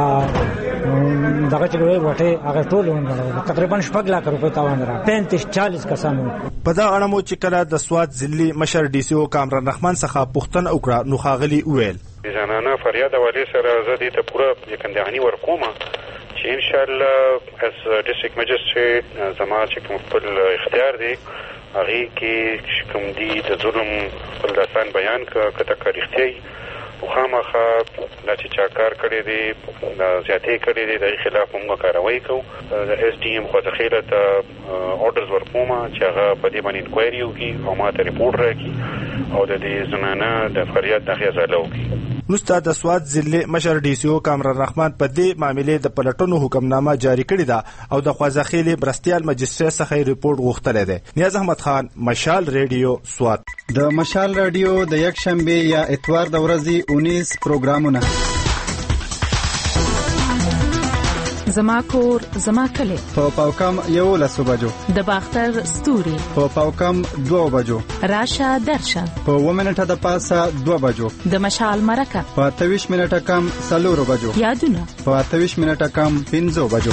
[SPEAKER 20] دغه چې وټه هغه ټول ونګړو تقریبا 6 لک روپے تاوان را 35-40 کسانو
[SPEAKER 19] په دا اړه مو چې کله د سوات ضلعي مشر ډي سي او کامران رحمان څخه پوښتنه وکړه نو خاغلی وویل
[SPEAKER 21] جنانه فریاد والی سره زه دې ته پوره یکندهانی ورکوم چې ان شاء الله as district magistrate زما چې کوم خپل اختیار دی هغه کې کوم دي د ظلم خپل داستان بیان کته کاریختي خامخا دا چې چا کار کړی دی دا زیاتې کړی دی د خلاف موږ کاروایی کوو د اس ډي ام خو ځخیله ته اورډرز ورکوم چې هغه په دې باندې انکوایري وکړي او ما ته ریپورټ راکړي او د دې زنانه د فریاد د ازاله وکړي.
[SPEAKER 19] وروسته د سوات ضلع مشر ډي سي او کامران رحمان په دې معاملې د پلټنو حکمنامه جاری کړې ده او د خوازخیل مرستیال مجستري څخه ریپورت غوښتلی دی. نیاز احمد خان، مشال ریډیو، سوات.
[SPEAKER 6] د مشال ریډیو د یک شنبه یا اتوار د ورځې 19 پروګرامونه:
[SPEAKER 22] زما کور زما کلی
[SPEAKER 6] په پاوکم 11 بجو، د باختر ستوري په پاوکم 2 بجو، راشه درشه په 1 منټه د پاسه 2 بجو، د مشال مرکه په 23 منټه کم 4 بجو، یادونه په 23 منټه کم 5 بجو.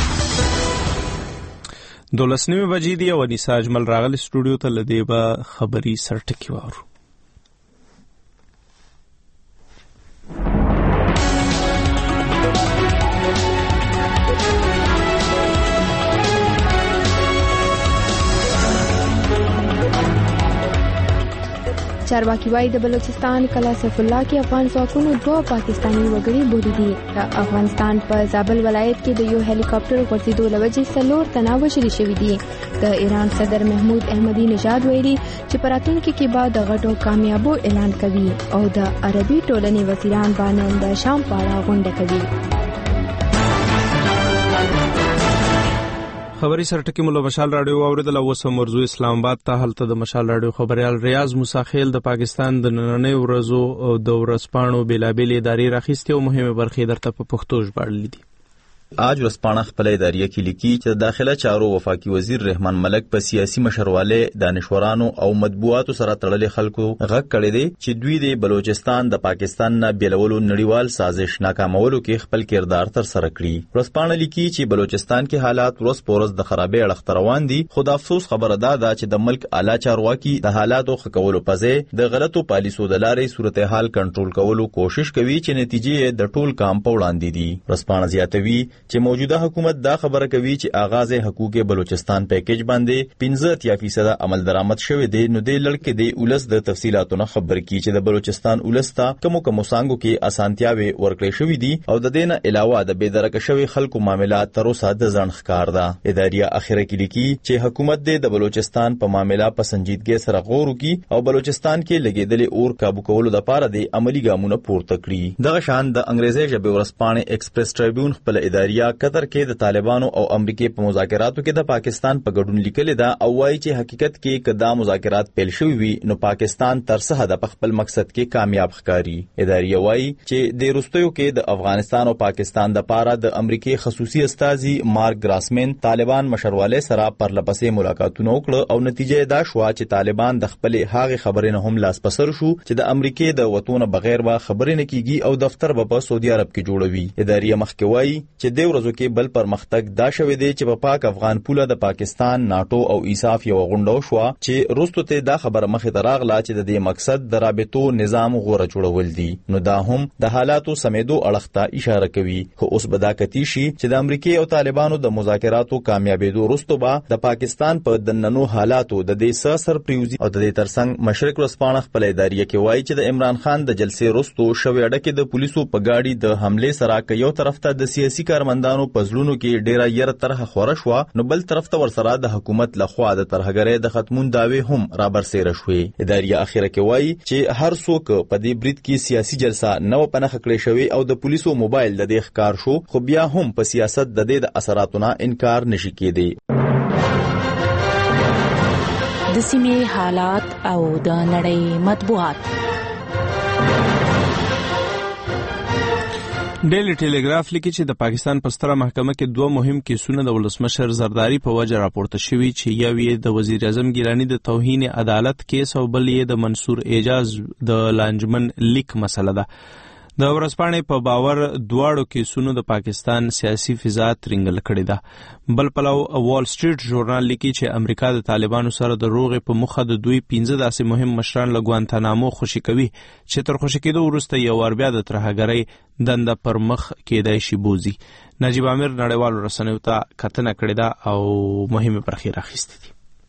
[SPEAKER 1] 12 بجې دی او انیسا اجمل راغلی سټوډیو ته لدی به خبري سرټکی وارو.
[SPEAKER 2] چارواکي وايي د بلوچستان کلا سیف الله کې افغان ځواکونو 2 پاکستاني وګړي بولی دي. د افغانستان په زابل ولایت کې د یو هلیکاپټر غورځېدو له وجې 4 تنه وژل شوي دي. د ایران صدر محمود احمدی نژاد ویلي چې په راتلونکي کې به د غټو کامیابو اعلان کوي او د عربي ټولنې وزیران باندې د شام په اړه غونډه کوي.
[SPEAKER 1] خبري سرټکی مولا مشال رادیو اوریدل او سم مرزو اسلام آباد ته هلته د مشال رادیو خبريال ریاض موساخیل د پاکستان د نننۍ ورځو د ورځپاڼو بیلابېل ادارې راخیستې او مهمه برخې درته په پښتو ژباړلې دي.
[SPEAKER 23] آج ورځپاڼه خپل اداریه کې لیکي چې د داخله چارو وفاقي وزیر رحمان ملک په سیاسي مشرواله دانشورانو او مطبوعاتو سره تړلې خلکو غږ کړی دی چې دوی د بلوچستان د پاکستان نه بیلولو نړیوال سازش ناکامولو کې خپل کردار تر سره کړی. ورځپاڼه لیکي چې بلوچستان کې حالات ورځ په ورځ د خرابې اړخ روان دي. خو د افسوس خبره ده چې د ملک اعلی چارواکي د حالاتو ښه کولو په ځای د غلطو پالیسو د لارې صورتحال کنټرول کولو کوشش کوي چې نتیجې د ټول کام په وړاندې دي. ورځپاڼه زیاتوي چې موجوده حکومت دا خبره کوي چې آغاز حقوق بلوچستان پیکیج باندې 15% عمل درآمد شوی دی. نو د لړکې د اولس د تفصيلاتو نه خبر کی چې د بلوچستان اولستا کوم سانګو کې اسانتیاوي ورکړې شوې دي او د دینه علاوه د بيدرک شوی خلکو معاملات تر اوسه د ځان ښکار ده. اداریه اخیره کې لیکي چې حکومت د بلوچستان په معاملات په سنجیدګۍ سره غور وکړي او بلوچستان کې لګیدلې اور قابو کولو لپاره د عملی ګامونه پورته کړي. دغه شان د انګریزي ژبې ورځپاڼې ایکسپریس ټریبیون خپل اداریه قطر کې د طالبانو او امریکای په مذاکراتو کې د پاکستان په ګډون لیکل دا او وايي چې حقیقت کې کدا مذاکرات پیل شوي وي نو پاکستان تر څه حد په خپل مقصد کې کامیاب ښکاري. اداریه وايي چې د روستیو کې د افغانستان او پاکستان د پاره د امریکای خصوصي استازي مارک ګراسمن طالبان مشرواله سره پرلپسې ملاقاتونه وکړه او نتیجه دا شو چې طالبان د خپل هغه خبرې نه هم لاس پسر شو چې د امریکای د وتونه بغیر به خبرې نه کیږي او دفتر به په سعودي عرب کې جوړوي. اداریه مخکې وايي چې د ورځو کې بل پرمختګ دا شوې دی چې په پاک افغان پوله د پاکستان ناتو او ایساف یو غونډه شو چې روستو ته دا خبره مخې ته راغله چې د دې مقصد د رابطو نظام غوړه جوړول دي. نو دا هم د حالاتو سمېدو اړخ ته اشاره کوي. خو اوس به دا کتی شي چې د امریکای او طالبانو د مذاکراتو کامیابېدو وروسته به د پاکستان په دننو حالاتو د دې سر پریوزي او د دې ترڅنګ مشرق ورځپاڼه خپل اداریه کې وایي چې د عمران خان د جلسې وروسته شوې اډه کې د پولیسو په گاډي د حمله سره یو طرف ته د سیاسي کارمندانو په ځلونو کې ډیره یره طرح خوره شو نو بل طرف ته ورسره د حکومت لخوا د طرحګرې د ختمون داوی هم را برسېره شوې. اداریه اخیره کې وایي چې هر څوک په دې برید کې سیاسي جلسه نو پنهخ کړې شوی او د پولیسو موبایل د دې ښکار شو خو بیا هم په سیاست د دې د اثراتونو انکار نشي کېدی.
[SPEAKER 22] د سیمې حالات او د نړۍ مطبوعات.
[SPEAKER 1] ډیلی ټیلیګراف لیکي چې د پاکستان په ستره محکمه کې 2 مهم کیسونه د ولسمشر زرداری په وجه راپورته شوي چې یو یې د وزیر اعظم ګیلانی د توهین عدالت کیس او بل یې د منصور اعجاز د لانجمن لیک مسله ده. د ورځپاڼې په باور دواړو کیسونو د پاکستان سیاسي فضا ترنګل کړې ده. بل پلو وال سټریټ ژورنال لیکي چې امریکا د طالبانو سره د روغې په مخه د دوی 15 داسې مهم مشران له ګوانتانامو خوشي کوي چې تر خوشي کېدو وروسته یو ور بیا د ترهګرۍ دنده پر مخ کېدای شي بوزي. نجیب امیر نړیوالو رسنیو ته کتنه کړې ده او مهمه برخې راخیستې دي.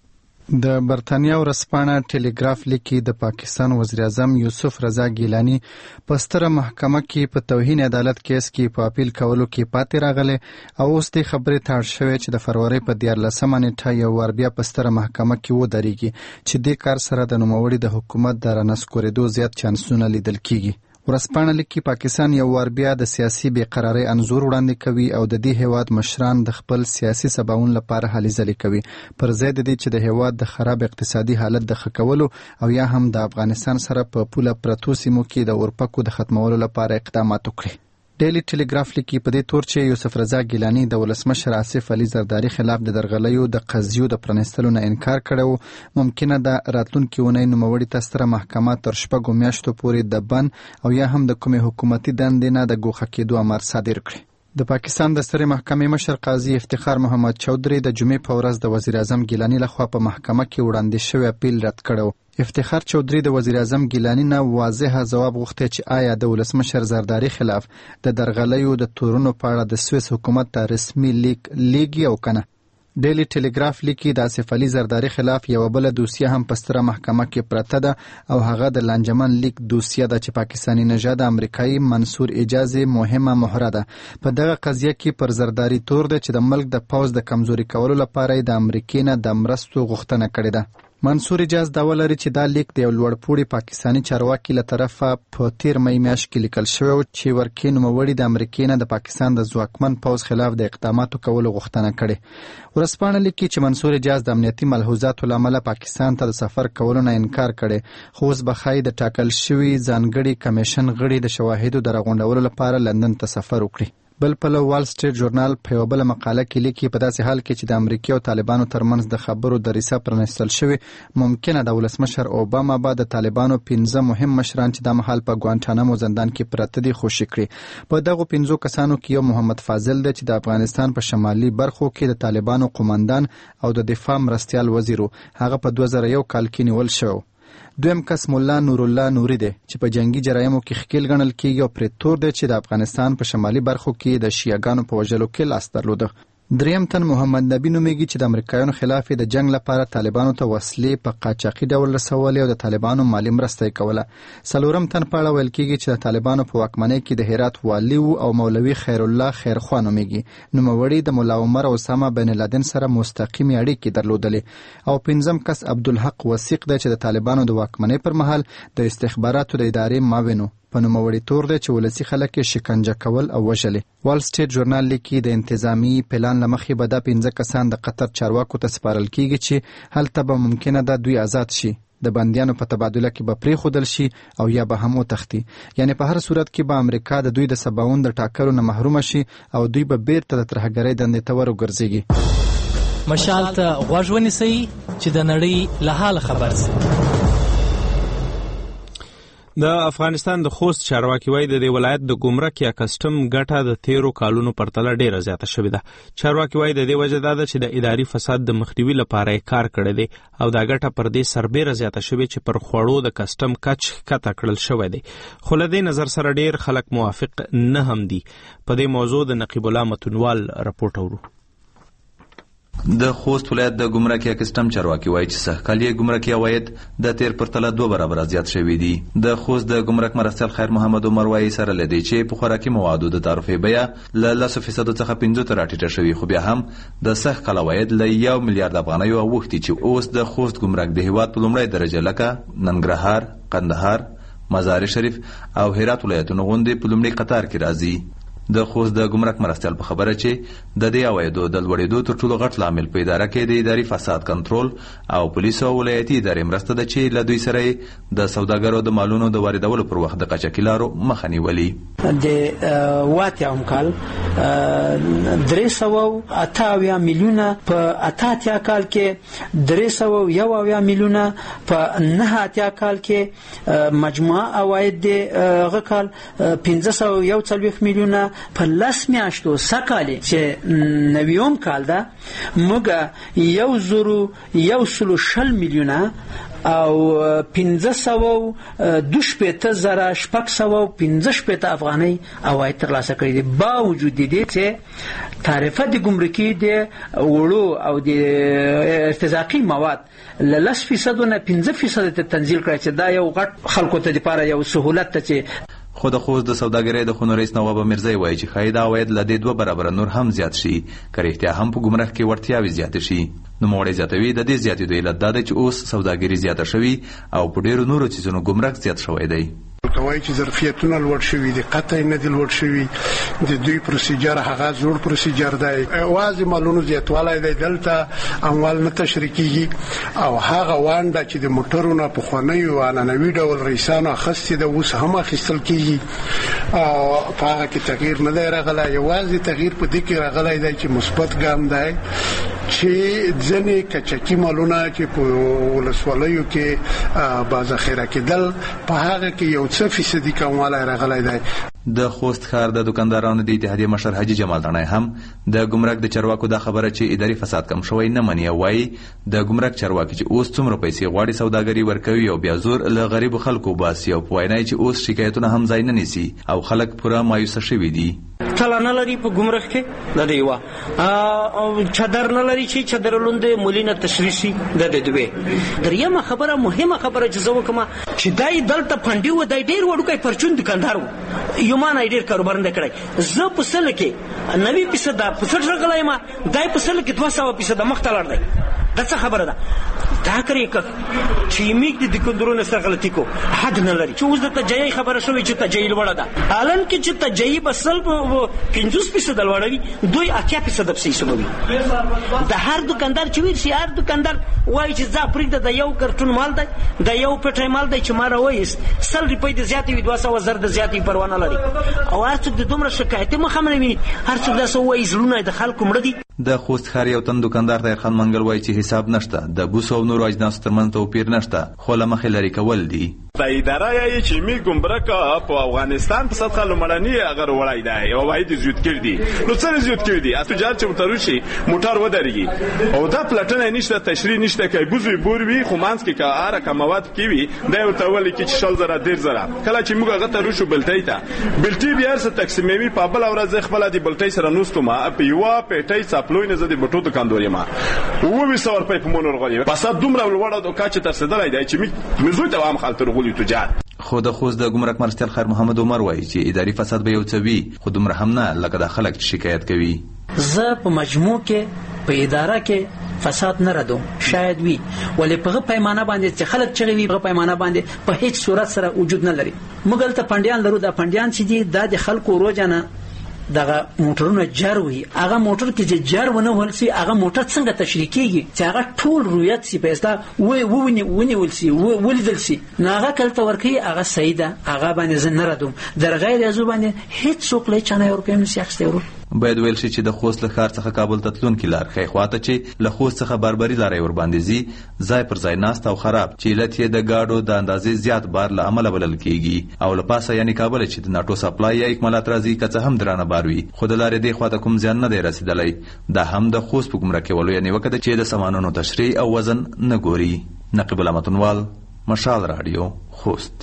[SPEAKER 6] د برتانیا ورځپاڼه ټیلیګراف لیکي د پاکستان وزیر اعظم یوسف رضا ګیلانی په ستره محکمه کې په توهین عدالت کیس کې په اپیل کولو کې پاتې راغلی او اوس د خبرې تاړ شوی چې د فروری په 14 نیټه یو وار بیا په ستره محکمه کې ودرېږي چې دې کار سره د نوموړي د حکومت د رانسکورېدو زیات چانسونه لیدل کیږي. ورځپاڼه لیکي پاکستان یو وار بیا د سیاسي بېقرارۍ انځور وړاندې کوي او د دې هیواد مشران د خپل سیاسي سباوون لپاره هلې ځلې کوي پر ځای د دې چې د هیواد د خراب اقتصادي حالت د ښه کولو او یا هم د افغانستان سره په پوله پرتو سیمو کې د اورپکو د ختمولو لپاره اقدامات وکړي. ډیلی ټیلیګراف لیکي په دې تور چې یوسف رضا ګیلانی د ولسمشر آصف علي زرداري خلاف د درغلیو د قضیو د پرانیستلو نه انکار کړی ممکنه ده راتلونکي اونۍ نوموړي ته ستره محکمه تر 6 میاشتو پورې د بند او یا هم د کومې حکومتي دندې نه د ګوښه کېدو امر صادر کړي. د پاکستان د سترې محکمې مشر قاضي افتخار محمد چودري د جمعې په ورځ د وزیر اعظم ګیلانی لخوا په محکمه کې وړاندې شوی اپیل رد کړی. افتخار چودري د وزیر اعظم ګیلانی نه واضح ځواب غوښتی چې آیا د ولسمشر زرداري خلاف د درغلیو د تورونو په اړه د سویس حکومت ته رسمي لیک لیږي او کنه. ډیلی ټیلیګراف لیکي د آصف علي زرداري خلاف یو بل دوسیه هم په ستره محکمه کې پرته ده او هغه د لانجمن لیک دوسیه ده چې پاکستاني نژاد امریکایي منصور اجازي مهمه مهره ده. په دغه قضیه کې پر زرداري تور ده چې د ملک د پوز د کمزوري کولو لپاره د امریکا نه د مرستو غوښتنه کړې ده. منصور اجاز داوا لري چې دا لیک د یو لوړپوړي پاکستاني چارواکي له طرفه په 13 می میاشت کې لیکل شوی و چې ورکې نوموړي د امریکا نه د پاکستان د ځواکمن پوز خلاف د اقداماتو کولو غوښتنه کړې. ورځپاڼه لیکي چې منصور اجاز د امنیتي ملحوظاتو له امله پاکستان ته د سفر کولو نه انکار کړي خو اوس به ښایي د ټاکل شوي ځانګړي کمیشن غړي د شواهدو د راغونډولو لپاره لندن ته سفر وکړي. بل پلو وال سټریټ ژورنال په یو بل مقاله کې لیکي په داسې حال کې چې د امریکا او طالبانو ترمنځ د خبرو دریڅه پرانیستل شوې ممکنه د ولسمشر اوباما به د طالبانو 15 مهم مشران چې د مهال په ګوانټانامو زندان کې پراته دي خوشي کړي. په دغه 15 کسانو کې یو محمد فاضل دی چې د افغانستان په شمالي برخو کې د طالبانو قومندان او د دفاع مرستیال وزیر هغه په 2001 کال کې نیول شو. دویم کس مولا نور الله نوري دی چې په جنگي جرایمو کې ښکیل ګڼل کیږي او پرې تور دی چې د افغانستان په شمالي برخو کې د شیعاګانو په وژلو کې لاس درلوده. دریم تن محمد نبی نومیږي چې د امریکایانو خلاف د جنگ لپاره طالبانو ته وسلې په قاچاقي ډول رسولې او د طالبانو مالی مرسته کوله. څلورم تن په اړه ویل کیږي چې د طالبانو په واکمنۍ کې د هرات والي او مولوي خیر الله خیرخوا نومیږي. نوموړي د مولا عمر او اسامه بن لادن سره مستقیمې اړیکې درلودلې او پنځم کس عبدالحق وثیق دی چې د طالبانو د واکمنۍ پر مهال د استخباراتو د ادارې معاون په نوموړي تور دی چې ولسي خلک یې شکنجه کول او وژلې. وال سټریټ ژورنال لیکي د انتظامی پلان له مخې به دا 15 کسان د قطر چارواکو ته سپارل کیږي چې هلته به ممکنه ده دوی آزاد شي د بندیانو په تبادله کې به پرېښودل شي او یا به هم وتښتي. یعنی په هر صورت کې به امریکا د دوی د سباوون د ټاکلو نه محرومه شي او دوی به بیرته د ترهګرۍ دندې ته ورګرځېږي.
[SPEAKER 3] مشال ته غوږ ونیسئ چې د نړۍ له حاله خبر شئ.
[SPEAKER 1] د افغانستان د خوست چارواکي وایي د دې ولایت د ګمرک یا کسټم ګټه د 13 کالونو پرتله ډیره زیاته شوې ده. چارواکي وایي د دې وجه دا ده چې د اداري فساد د مخنیوي لپاره یې کار کړی دی او دا ګټه پر دې سربیره زیاته شوې چې پر خوړو د کسټم کچ ښکته کړل شوی دی. خو له دې نظر سره ډیر خلک موافق نه هم دي. په دې موضوع د نقیب الله متونوال راپورټ اورو.
[SPEAKER 23] د خوست ولایت د ګمرکي کسټم چارواکي وایي چې سږکال ګمرکي عواید د تیر پرتله 2 برابره زیات شوي دي. د خوست د ګمرک مرستیال خیر محمد عمر وایي سره لدی چې په خوراکي موادو د تعرفې بیه له 10% څخه 15 ته راټیټه شوې خو بیا هم د سږکال عواید له 1 میلیارډ افغانیو اوښتي چې اوس د خوست ګمرک د هیواد په لومړۍ درجه لکه ننګرهار، قندهار، مزار شریف او هرات ولایتونو غوندې په لومړي قطار کې راځي. د خوست د ګمرک مرستیال په خبره چې د دې عوایدو د لوړېدو تر ټولو غټ لامل په اداره کې د اداري فساد کنټرول او پولیسو او ولایتي ادارې مرسته ده چې له دوی سره د سوداګرو د مالونو د واردولو پر وخت د قاچاقي لارو مخه نیولي.
[SPEAKER 7] د واتیام کال 380 میلیونه په 88 کال کې 301 میلیونه په 89 کال کې مجموعه عواید د غکال 541 میلیونه په 10 میاشتو سکهاله چې نویوم کال ده موږ 1.1 میلیونه او 522,615 افغانۍ عواید ترلاسه کړي دي باوجود دې چې تعرفه د ګمرکي د وړو او د ارتزاقي مواد ل 10% نه 15% ته تنزیل کړی چې دا یو غټ خلکو ته لپاره یو سہولت ته چې
[SPEAKER 23] خو د خوست د سوداګرۍ د خونو رئیس نواب میرزای وایي چې خاید عواید ل دې 2 برابر نور هم زیات شي کړي احتیا هم په ګمرک کې ورتیاوي زیات شي نو موړې زیاتوي د دې زیاتېدو علت دا ده چې اوس سوداګري زیاته شوي او په ډیرو نورو چیزونو ګمرک زیات شوی دی
[SPEAKER 4] کوي چې ظرفیتونه لوړ شوي دي قطعي نه دي لوړ شوي د دوی پروسیجر هغه زوړ پروسیجر دی واځي مالونو زیاتوالی دی دلته اموال نه تشریکيږي او هغه وانډه چې د موټرونو په خونیو انانوي ډول رئیسانو اخستې د اوس هم اخیستل کیږي او هغه کې تغییر نه دی راغلی یوازې تغییر په دې کې راغلی دی چې مثبت ګام دی چې ځنې کچکي مالونه چې په ولسوالیو کې بازخیره کېدل په هغه کې یو 5% کموالی راغلی دی
[SPEAKER 23] د خوست ښار د دکاندارانو د اتحادیې مشر حاجي جمال رڼی هم د ګمرک د چارواکو دا خبره چې اداري فساد کم شوی نه مني او وایي د ګمرک چارواکي چې اوس څومره پیسې غواړي سوداګري ورکوي او بیا زور له غریبو خلکو باسي او په وینا چې اوس شکایتونه هم ځای نه نیسي او خلک پوره مایوسه شوي دي
[SPEAKER 8] تلانه لري په ګمرک کې د دیوا چادر نه لري چې چادر لوند مولینه تشریحي د دوی دریمه خبره مهمه خبره چې زه وکم چې دای دلته فنډي و دای ډیر وړوکی پرچون دکاندار و یومان ډیر کاروبار نه کړی زه په سل کې 90% په سر راغلی ما دای په سل کې 200% مخ ته لړ دی دا څه خبره ده دا کړی چې میګ د دکاندارونو سره غلطي کو حد نه لري چې اوس د تجایي خبره شوې چې تجایي لوړه ده الان کې چې تجایي بسل 50% لوړوي دوی 80% پیسې سموي د هر دکاندار چې ویل شي هر دکاندار وایي چې ځا پرې د یو کارتون مال دی د یو پټای مال دی چې ما راوېس 100 روپۍ د زیاتې 200 د زیاتې پروا نه لري او هر څوک د دومره شکایت مخه نه وي هر څوک دا سوې زلونه د خلکو مړ دي
[SPEAKER 23] د خوست ښار یو تن دکاندار د خان منګل وایي چې حساب نشته د بوسو او نورو اجناسو ترمنځ توپیر نشته خو له مخې لرې کول دي
[SPEAKER 9] د اداره یې چې می ګمرک په افغانستان په سطح لمړنی اگر وړای دی او وايي د زیات کړ دي نو څه زیات کړ دي اتجار چې متروشي موټر ودرېږي او دا پلاتنه نشته تشریح نشته کوي بوزي بوروي خو مانس کې کاره کمواد کیوي دا ورته ولي کې 10000 ډیر زره کله چې موږ غته روشو بلټی ته بلټي بیا سره تقسیموي په بل ورځ خپل د بلټي سره نوستما په یو پټي سپلوي نه زدي بټو دکاندوري ما او وې سور په مونږ ورغلي پس دومره وړه د کاچ تر سدلای دی چې مزوي ته عام خلک ورغلي تجار
[SPEAKER 23] خو د خوست د ګمرک مرستیال خیر محمد عمر وایي چې اداري فساد به یو څه وي خو دومره هم نه لکه د خلک شکایت کوي
[SPEAKER 7] زه په مجموع کې په اداره کې فساد نه ردو شاید وي ولې په پیمانه باندې چې خلک چغوي په پیمانه باندې په هیڅ صورت سره وجود نه لري موږ ته پندیان لرو د پندیان چې دي د خلکو روزانه دغه موټرونه جار وي هغه موټر کې چې جار ونه ولسي هغه موټر څنګه تشریح کیږي چې هغه ټول رویت سي پېستا ونی ولسي ولدل سي نه هغه کلته ورکی هغه سیده هغه باندې زه نه ردم در غیر ازو باندې هیڅ څوک له چانه اورپیم نشي اخستورو
[SPEAKER 23] باید ویل شي چې د خوست له ښار څخه کابل ته تلونکي لار ښې خواته چې له خوست څخه بربري لارې ور باندې ځي ځای پر ځای ناست او خراب چې علت یې د ګاډو د اندازې زیات بار له امله بلل کیږي او له پاسه یعنی کابل چې د ناټو سپلای یا اکمالات راځي که څه هم درانه بار وي خو د لارې دې خواته کوم زیان نه دی رسیدلی دا هم د خوست په ګمرک ولو یعنی وکړه چې د سامانونو تشریح او وزن نه ګوري نقیب المتنوال مشال رادیو خوست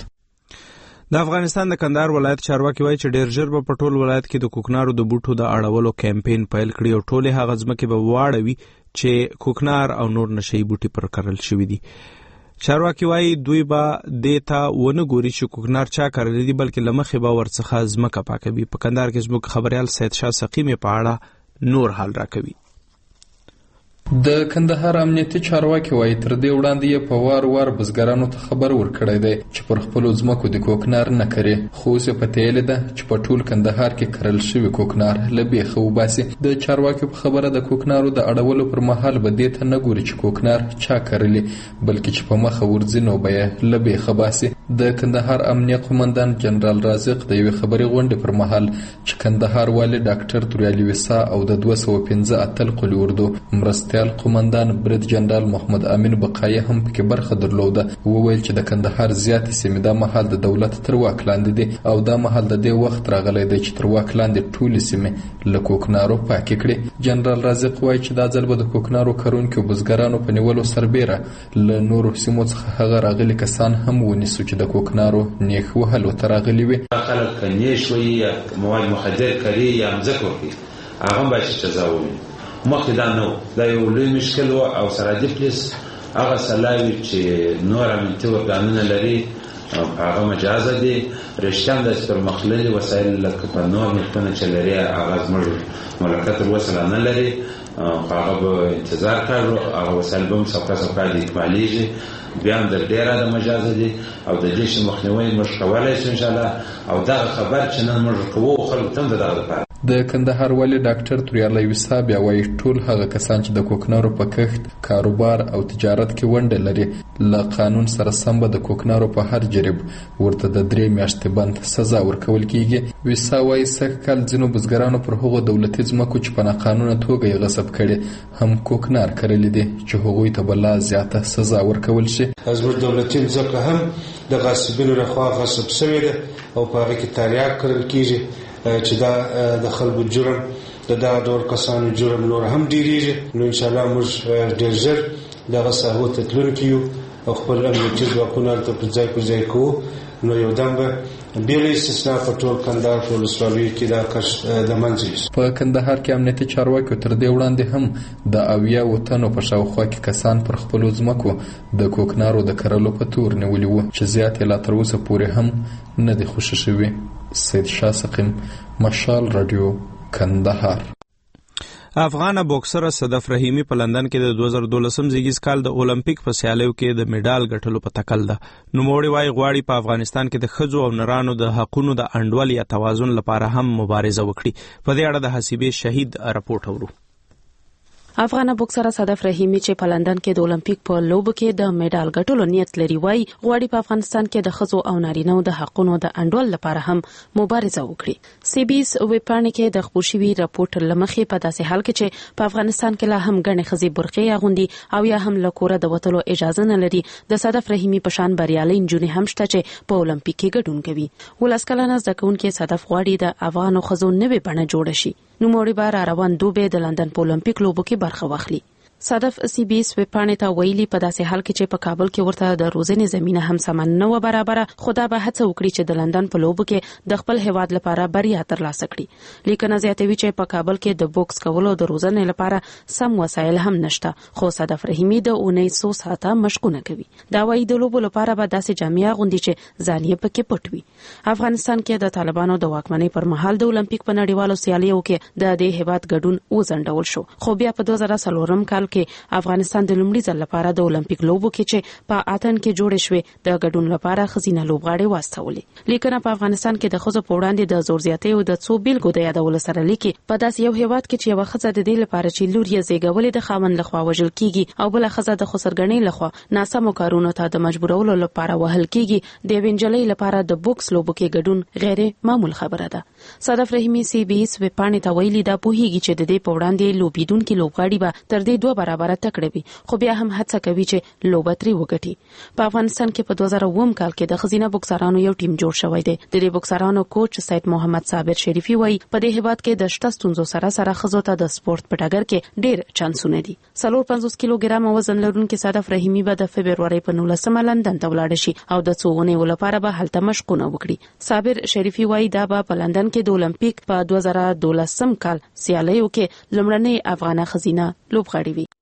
[SPEAKER 1] د افغانستان د کندهار ولایت چارواکي وایي چې ډېر ژر به په ټول ولایت کې د کوکنارو د بوټو د اړولو کمپاین پیل کړي او ټولې هغه ځمکې به واړوي چې کوکنار او نور نشئی بوټي پر کرل شوي دي چارواکي وایي دوی به دې ته ونه ګوري چې کوکنار چا کرلی دي بلکې له مخې به ورڅخه ځمکه پاکوي په کندهار کې زموږ خبریال سید شاه سقیمې په اړه نور حال راکوي
[SPEAKER 24] د کندهار امنیتي چارواکي وایي تر دې وړاندې یې په وار بزګرانو ته خبر ورکړی دی چې پر خپلو ځمکو د کوکنار نه کري خو اوس یې پته یې لیده چې په ټول کندهار کې کرل شوي کوکنار له بیخه وباسي د چارواکي په خبره د کوکنارو د اړولو پر مهال به دې ته نه ګوري چې کوکنار چا کرلی بلکې چې په مخه ورځي نو به یې له بیخه باسي د کندهار امنیه قومندان جنرال رازق د یوې خبري غونډې پر مهال چې کندهار والي ډاکټر توریالي وسا او د 215 اتل قلی اردو مرستې مرستیال قومندان برید جنرال محمد امین بقایي هم پکې برخه درلوده. وویل چې د کندهار زیاتې سیمې دا مهال د دولت تر واک لاندې دي او دا مهال د دې وخت راغلی دی چې تر واک لاندې ټولې سیمې له کوکنارو پاکې کړي. جنرال رازق وایي چې دا ځل به د کوکنارو کرونکو بزګرانو په نیولو سربیره له نورو سیمو څخه هغه راغلي کسان هم ونیسو چې د کوکنارو نیښ وهلو ته راغلي وي.
[SPEAKER 10] خلک که نیش وي یا مواد مخدر کړي یا مځکه وکړي هغه هم باید سزا وویني. مخکې دا نه و، دا یو لوی مشکل و او سرحدي پولیس هغه سلاوي چې نور امنیتي ارګانونه لري هغه مجازه دي. رښتیا هم داسې پرمختللي وسایل لکه په نور ملکونه چې لري هغه زموږ مملکت تر اوسه نه لري. هغه به انتظار کړو، هغه وسایل به هم سوکا دي اکمالیږي. بیا هم در ډېره د مجازه دي او د دې شي مخنیوی موږ کولی شو انشاءالله. او دغه خبر چې نن موږ کوو خلکو ته هم د دغه دپاره.
[SPEAKER 24] د کندهار والي ډاکټر توریالی ویسا بیا وایي ټول هغه کسان چې د کوکنارو په کښت، کاروبار او تجارت کې ونډه لري له قانون سره سم به د کوکنارو په هر جریب ورته د 3 میاشتې بند سزا ورکول کیږي. ویسا وایي سږ کال ځینو بزګرانو پر هغو دولتي ځمکو چې په ناقانونه توګه یې غصب کړي هم کوکنار کرلی دي چې هغوی ته به لا زیاته سزا ورکول شي.
[SPEAKER 12] زموږ دولتي ځمکه هم د غاصبینو لخوا غصب شوې ده او په هغه کې تریاک کرل کیږي چې دا د خلکو جرم د دا ډول کسانو جرم نور هم ډیریږي. نو انشاءالله موږ ډیر ژر دغه ساحو ته تلونکي یو او خپل امنیتي ځواکونه ته پر ځای کوو. نو یو دم به بېله استثنا په ټول کندهار په ولسوالیو کې دا کش د منځه یوسي.
[SPEAKER 24] په کندهار کې امنیتي چارواکو تر دې وړاندې هم د 70 تنو په شاوخوا کې کسان پر خپلو ځمکو د کوکنارو د کرلو په تور نیولي وو چې زیات یې لا تر اوسه پورې هم نه دي خوشي شوي. سید شاه سقیم، مشال رادیو، کندهار.
[SPEAKER 1] افغان بوکسر صدف رحیمی په لندن کې د 2012 زیږیز کال د اولمپیک په سیالیو کې د میډال ګټلو په تکل ده. نوموړی وايي غواړي په افغانستان کې د ښځو او نرانو د حقونو د انډول یا توازن لپاره هم مبارزه وکړي. په دې اړه د حسیبې شهید راپورټ اورو.
[SPEAKER 22] افغان بوکسر صدف رحیمی چې په لندن کې د اولمپیک په لوبو کې د میډال ګټلو نیت لري وایي غواړي په افغانستان کې د ښځو او نارینه‌و د حقونو د انډول لپاره هم مبارزه وکړي. CBS ویبپاڼې کې د خپور شوي راپورټ لمخې په داسې حال کې چې په افغانستان کې لا هم ګڼې ښځې برقې اغوندي او یا هم له کوره د وتلو اجازه نه لري د صدف رحیمی په شان بریالۍ نجونې هم شته چې په اولمپیک کې ګډون کوي. 12 کلنه زده کوونکې صدف غواړي د افغانو ښځو نوې بڼه جوړه شي. نوموړی به را روان دوبه د لندن په اولمپیک لوبو کې برخه واخلي. صدف CBS ویبپاڼې ته ویلي په داسې حال کې چې په کابل کې ورته د روزنې زمينه هم سمون نه و برابر، خدا به هڅه وکړي چې د لندن په لوبو کې د خپل هیواد لپاره بریا ترلاسه کړي. لیکن زیاتوي چې په کابل کې د بوکس کولو د روزنې لپاره سم وسایل هم نشته. خو صدف رحیمی د 1900 ساعته مشقونه کوي. دا وایي د لوبو لپاره به داسې جامې غوندي چې ځان یې پکې پټ وي. افغانستان کې د طالبانو د واکمنۍ پر مهال د اولمپیک په نړیوالو سیالیو کې د دې هیواد ګډون وزندول شو. خو بیا په 2004 کال کې افغانستان د لومړي ځل لپاره د اولمپیک لوبو کې چې په آتن کې جوړې شوې د ګډون لپاره خزینه لوبغاړي واستولې. لیکن په افغانستان کې د ښځو په وړاندې د زور زیاتۍ او د څو بیلګو د یادولو سره لیکي په داسې یو هیواد کې چې یو ښځه د دې لپاره چې لور یې زیږولې د خاوند لخوا وژل کیږي او بل ښځه د خسرګنۍ لخوا ناسمو کارونو ته د مجبورولو لپاره وهل کیږي، د وینجلۍ لپاره د بوکس لوبو کې ګډون غیر معمول خبره ده. صدف رحیمی CBS ویبپاڼې ته ویلي دا پوهیږي چې د دې په وړاندې لوبیدونکو لوبغاړي به تر دې 2 برابر تکړه وي، خو بیا هم هڅه کوي چې لوبه ترې وګټي. په افغانستان کې په 2009 کال کې د خزینه بوکسرانو یو ټیم جوړ شوی دی. د دې بوکسرانو کوچ سید محمد صابر شریفي وایي په دې هیواد کې د شته ستونزو سره ښځو ته د سپورت په ډګر کې ډېر چانسونه دي. 50 کیلوګرام وزن لرونکي صدف رحیمی به د فبرवरी په 19 لندن ته ولاړ شي او د څوونې لپاره به هلته مشقونه وکړي. صابر شریفي وایي دا به په لندن کې د اولمپیک په 2012 کال سیالیو کې لومړنۍ افغانه خزینه لوبغاړي وي.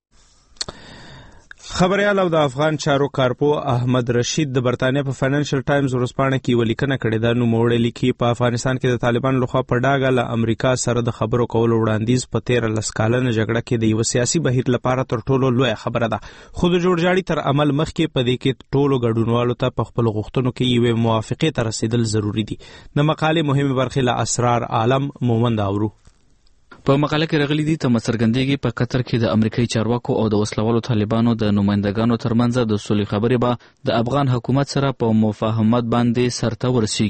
[SPEAKER 1] خبريال او د افغان چارو کارپو احمد رشید د برتانیا په فاینانشل ټایمز ورځپاڼه کې ولیکنه کړې ده. نو موړ لیکي په افغانستان کې د طالبان لخوا په ډاګه له امریکا سره د خبرو کولو وړاندیز په 13 کلنه جګړه کې د یو سیاسي بهیر لپاره تر ټولو لوی خبره ده. خو د جوړجاړي تر عمل مخکې په دې کې ټولو ګډونوالو ته په خپل غوښتنو کې یو موافقه ته رسیدل ضروری دي. د مقالې مهمه برخه له اسرار عالم مومند اورو.
[SPEAKER 11] په مقاله کې راغلي دي ته څرګندېږي په قطر کې د امریکایي چارواکو او د وسلوالو طالبانو د نمائندګانو ترمنځ د سولې خبرې به د افغان حکومت سره په مفاهمت باندې سرته ورسیږي.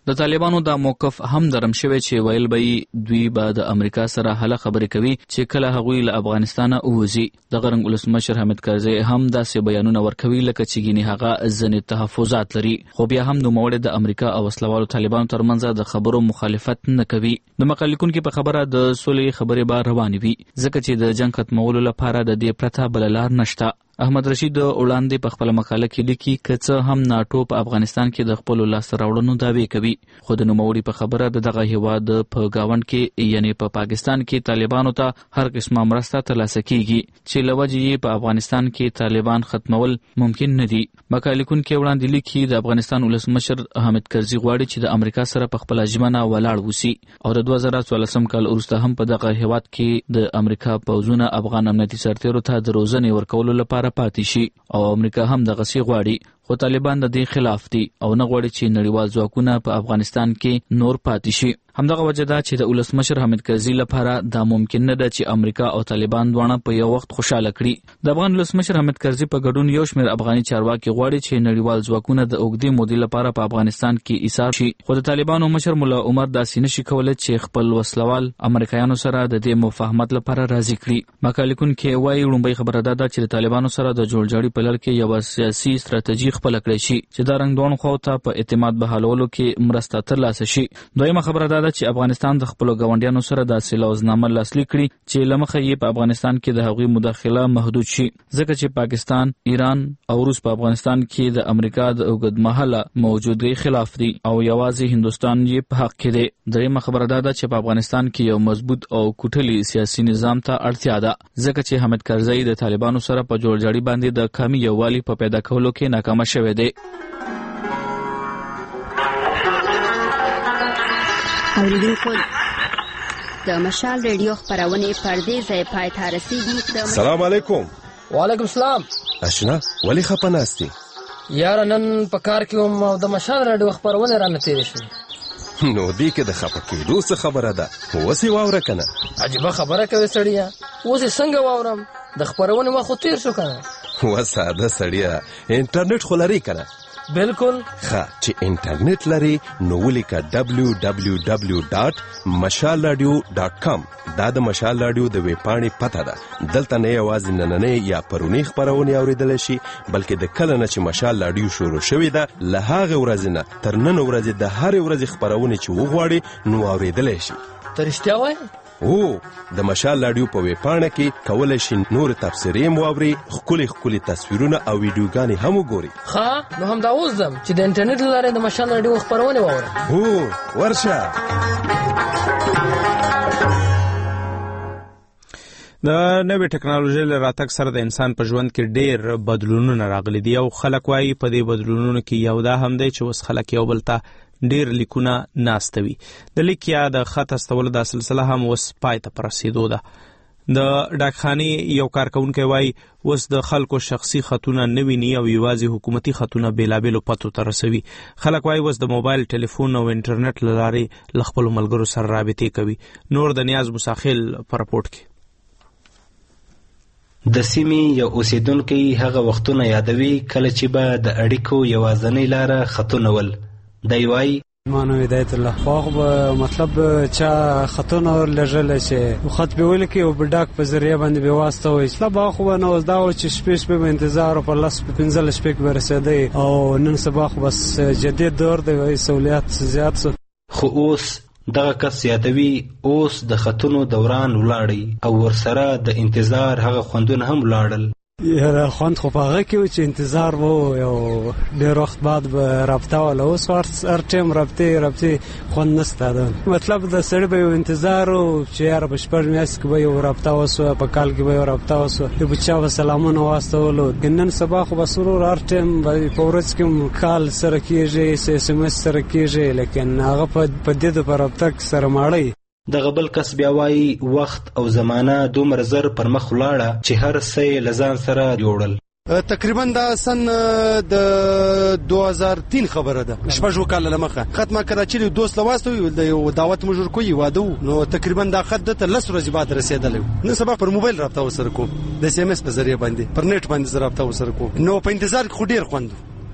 [SPEAKER 11] د طالبانو دا موقف هم درم شوی چې ویل به دوی به د امریکا سره هله خبرې کوي چې کله هغوی له افغانستانه ووځي. د غرنګ ولسمشر حامد کرزي هم داسې بیانونه ورکوي لکه چې ګینې هغه ځینې تحفظات لري، خو بیا هم نوموړی د امریکا او وسلوالو طالبانو ترمنځ د خبرو مخالفت نه کوي. د مقالې لیکونکي په خبره د سولې خبرې به روانې وي ځکه چې د جنگ ختمولو لپاره د دې پرته بل لار نشته. احمد رشید وړاندې په خپل مقاله کې لیکي که څه هم ناټو په افغانستان کې د خپل لاسته راوړنو دعوی کوي، خو د نوموړي په خبره دغه هیواد په گاوند کې یعنی په پاکستان کې طالبانو ته هر قسمه مرسته ترلاسه کیږي چې لوجې په افغانستان کې طالبان ختمول ممکن نه دي. مقاله لیکونکي وړاندې لیکي د افغانستان ولسمشر حامد کرزي غواړي چې د امریکا سره په خپل ژمنه ولاړ وسی او د 2014 کال وروسته هم په دغه هیواد کې د امریکا پوځونه افغان امنیتي سرتیرو ته د روزنې ورکولو لپاره پاتې شي او امریکا هم دغه سی غواړي، خو طالبان د دې خلاف دي او نه غواړي چې نړیوال ځواکونه په افغانستان کې نور پاتې شي. همدغه وجه ده چې د ولسمشر حامد کرزي لپاره دا ممکن نه ده چې امریکا او طالبان دواړه په یو وخت خوشاله کړي. د افغان ولسمشر حامد کرزي په ګډون یو شمېر افغاني چارواکي غواړي چې نړیوال ځواکونه د اوږدې مودې لپاره په افغانستان کې ایثار شي، خو د طالبانو مشر مولا عمر داسې نشي کولای چې خپل وسلوال امریکایانو سره د دې مفاهمت لپاره راضي کړي. مقاله لیکونکي وایي لومړی خبره دا ده چې د طالبانو سره د جوړجاړي په لړ کې یو سیاسي ستراتیژي خپل کړی شي چې دا رنګ دوه خو ته په اعتماد بحالولو کې مرسته ترلاسه شي. دویمه خبره دا ده چې افغانستان د خپل ګاونډیانو سره د سلوزنامه لاسلیک کړي چې لمخه یې په افغانستان کې د هغوی مداخله محدود شي ځکه چې پاکستان، ایران او روس په افغانستان کې د امریکا د اوږدمهاله موجودګۍ خلاف دي او یوازې هندستان یې په حق کې دی. دریمه خبره دا ده چې په افغانستان کې یو مضبوط او کوټلي سیاسي نظام ته اړتیا ده ځکه چې حامد کرزي د طالبانو سره په جوړجاړي باندې د قومي یووالي په پیدا کولو کې ناکام شوی دی.
[SPEAKER 13] اوریدونکو د مشال ریډیو خبرونه پردې ځای پای ته رسیدي.
[SPEAKER 15] سلام علیکم.
[SPEAKER 16] وعلیکم السلام.
[SPEAKER 15] اشنا ولی خپناستی
[SPEAKER 16] یار نن په کار کې هم د مشال ریډیو خبرونه را نتیری شو.
[SPEAKER 15] نو دی کې د خپکې دوه خبره ده وسی واوره کنه.
[SPEAKER 16] عجیب خبره کوي سړیا، وسی څنګه واورم؟ د خبرونه ما خو تیر شو کنه.
[SPEAKER 15] وساده سړیا انټرنیټ خلري کنه.
[SPEAKER 16] بالکل
[SPEAKER 15] ښه چې انټرنیټ لري نو ولیکه www.mashalradio.com. دا د مشال رادیو د ویب پاڼې پته ده. دلته نه یوازې نننې یا پرونی خبرونه اوریدل شي بلکې د کله نه چې مشال رادیو شروع شوې ده له هغه ورځې نه تر نن ورځې د هر ورځې خبرونه چې وغواړي نو اوریدل شي.
[SPEAKER 16] ترشتیا وای
[SPEAKER 15] او د مشال رادیو په ویب پاڼه کې کولای شي نور تفسیرې مواوري، خولي تصویرونه او ویډیوګانې هم وګوري.
[SPEAKER 16] ښه نو هم دا اوس دم چې د انټرنیټ لاره د مشال رادیو خبرونه واورم.
[SPEAKER 15] هو ورشه.
[SPEAKER 1] د نوې ټکنالوژي له راتګ سره د انسان په ژوند کې ډېر بدلونونه راغلي دي او خلک وایي په دې بدلونونو کې یو دا هم دی چې اوس خلک یو بل ته ډېر لیکونه ناستوي. د لیک یا د خط استولو دا سلسله هم اوس پای ته رسیدو ده. د ډاکخانې یو کارکونکی وایي اوس د خلکو شخصي خطونه نه ویني او یوازې حکومتي خطونه بېلابېلو پتو ته رسوي. خلک وایي اوس د موبایل، ټلیفون او انټرنیټ له لارې له خپلو ملګرو سره رابطې کوي. نور د نیاز مساخیل په رپورټ کې.
[SPEAKER 17] د سیمې یو اوسیدونکی هغه وختونه یادوي کله چې به د اړیکو یوازینۍ لاره خطونه ول. دی وایي
[SPEAKER 25] مانو هدایت الله خو مطلب چا خطونه لږل شي خط به ولکه او بډاک په ذریعہ باندې به واسطه وي. اسلام خو نو دا و چې شپې به انتظار او په لاس په 15 شپې به رسیدي او نن سبا خو بس جدید دور دی سہولیات زیات سو.
[SPEAKER 17] خو اوس دغه کس یادوي اوس د خطونو دوران ولاړی او ورسره د انتظار هغه خوندونه هم ولاړل.
[SPEAKER 25] یاره خوند خو هغه کې چې انتظار وو یو ډېر وخت بعد به رابطه ولا اوس هر ټیم رابطه خوند نسته ده. مطلب د سړی به یو انتظار او چې یاره په شپږ میاشتې کې به یو رابطه وسو په کال کې به یو رابطه وسو د بچا به سلامونه واستولو. نن سبا خو به سرور هر ټیم په ورځ کې کال سره کېږي SMS سره کېږي لیکن هغه په دې د رابطه سره ماړی.
[SPEAKER 17] دغه بل کس بیا وایي وخت او زمانه دومره زر پر مخ ولاړه چې هر څه له ځان سره جوړل.
[SPEAKER 26] تقریبا دا سن د 2003 خبره ده. شپږ کال لمخه ختمه کراچي له دوست لواسته د یو دعوت مجور کوي واده نو تقریبا دا خط د 10 ورځې بعد رسیدل. نن سبا پر موبایل رابطه وسره کوم د SMS په ذریعہ باندې پر نت باندې رابطه وسره کوم نو په انتظار خو ډیر خوند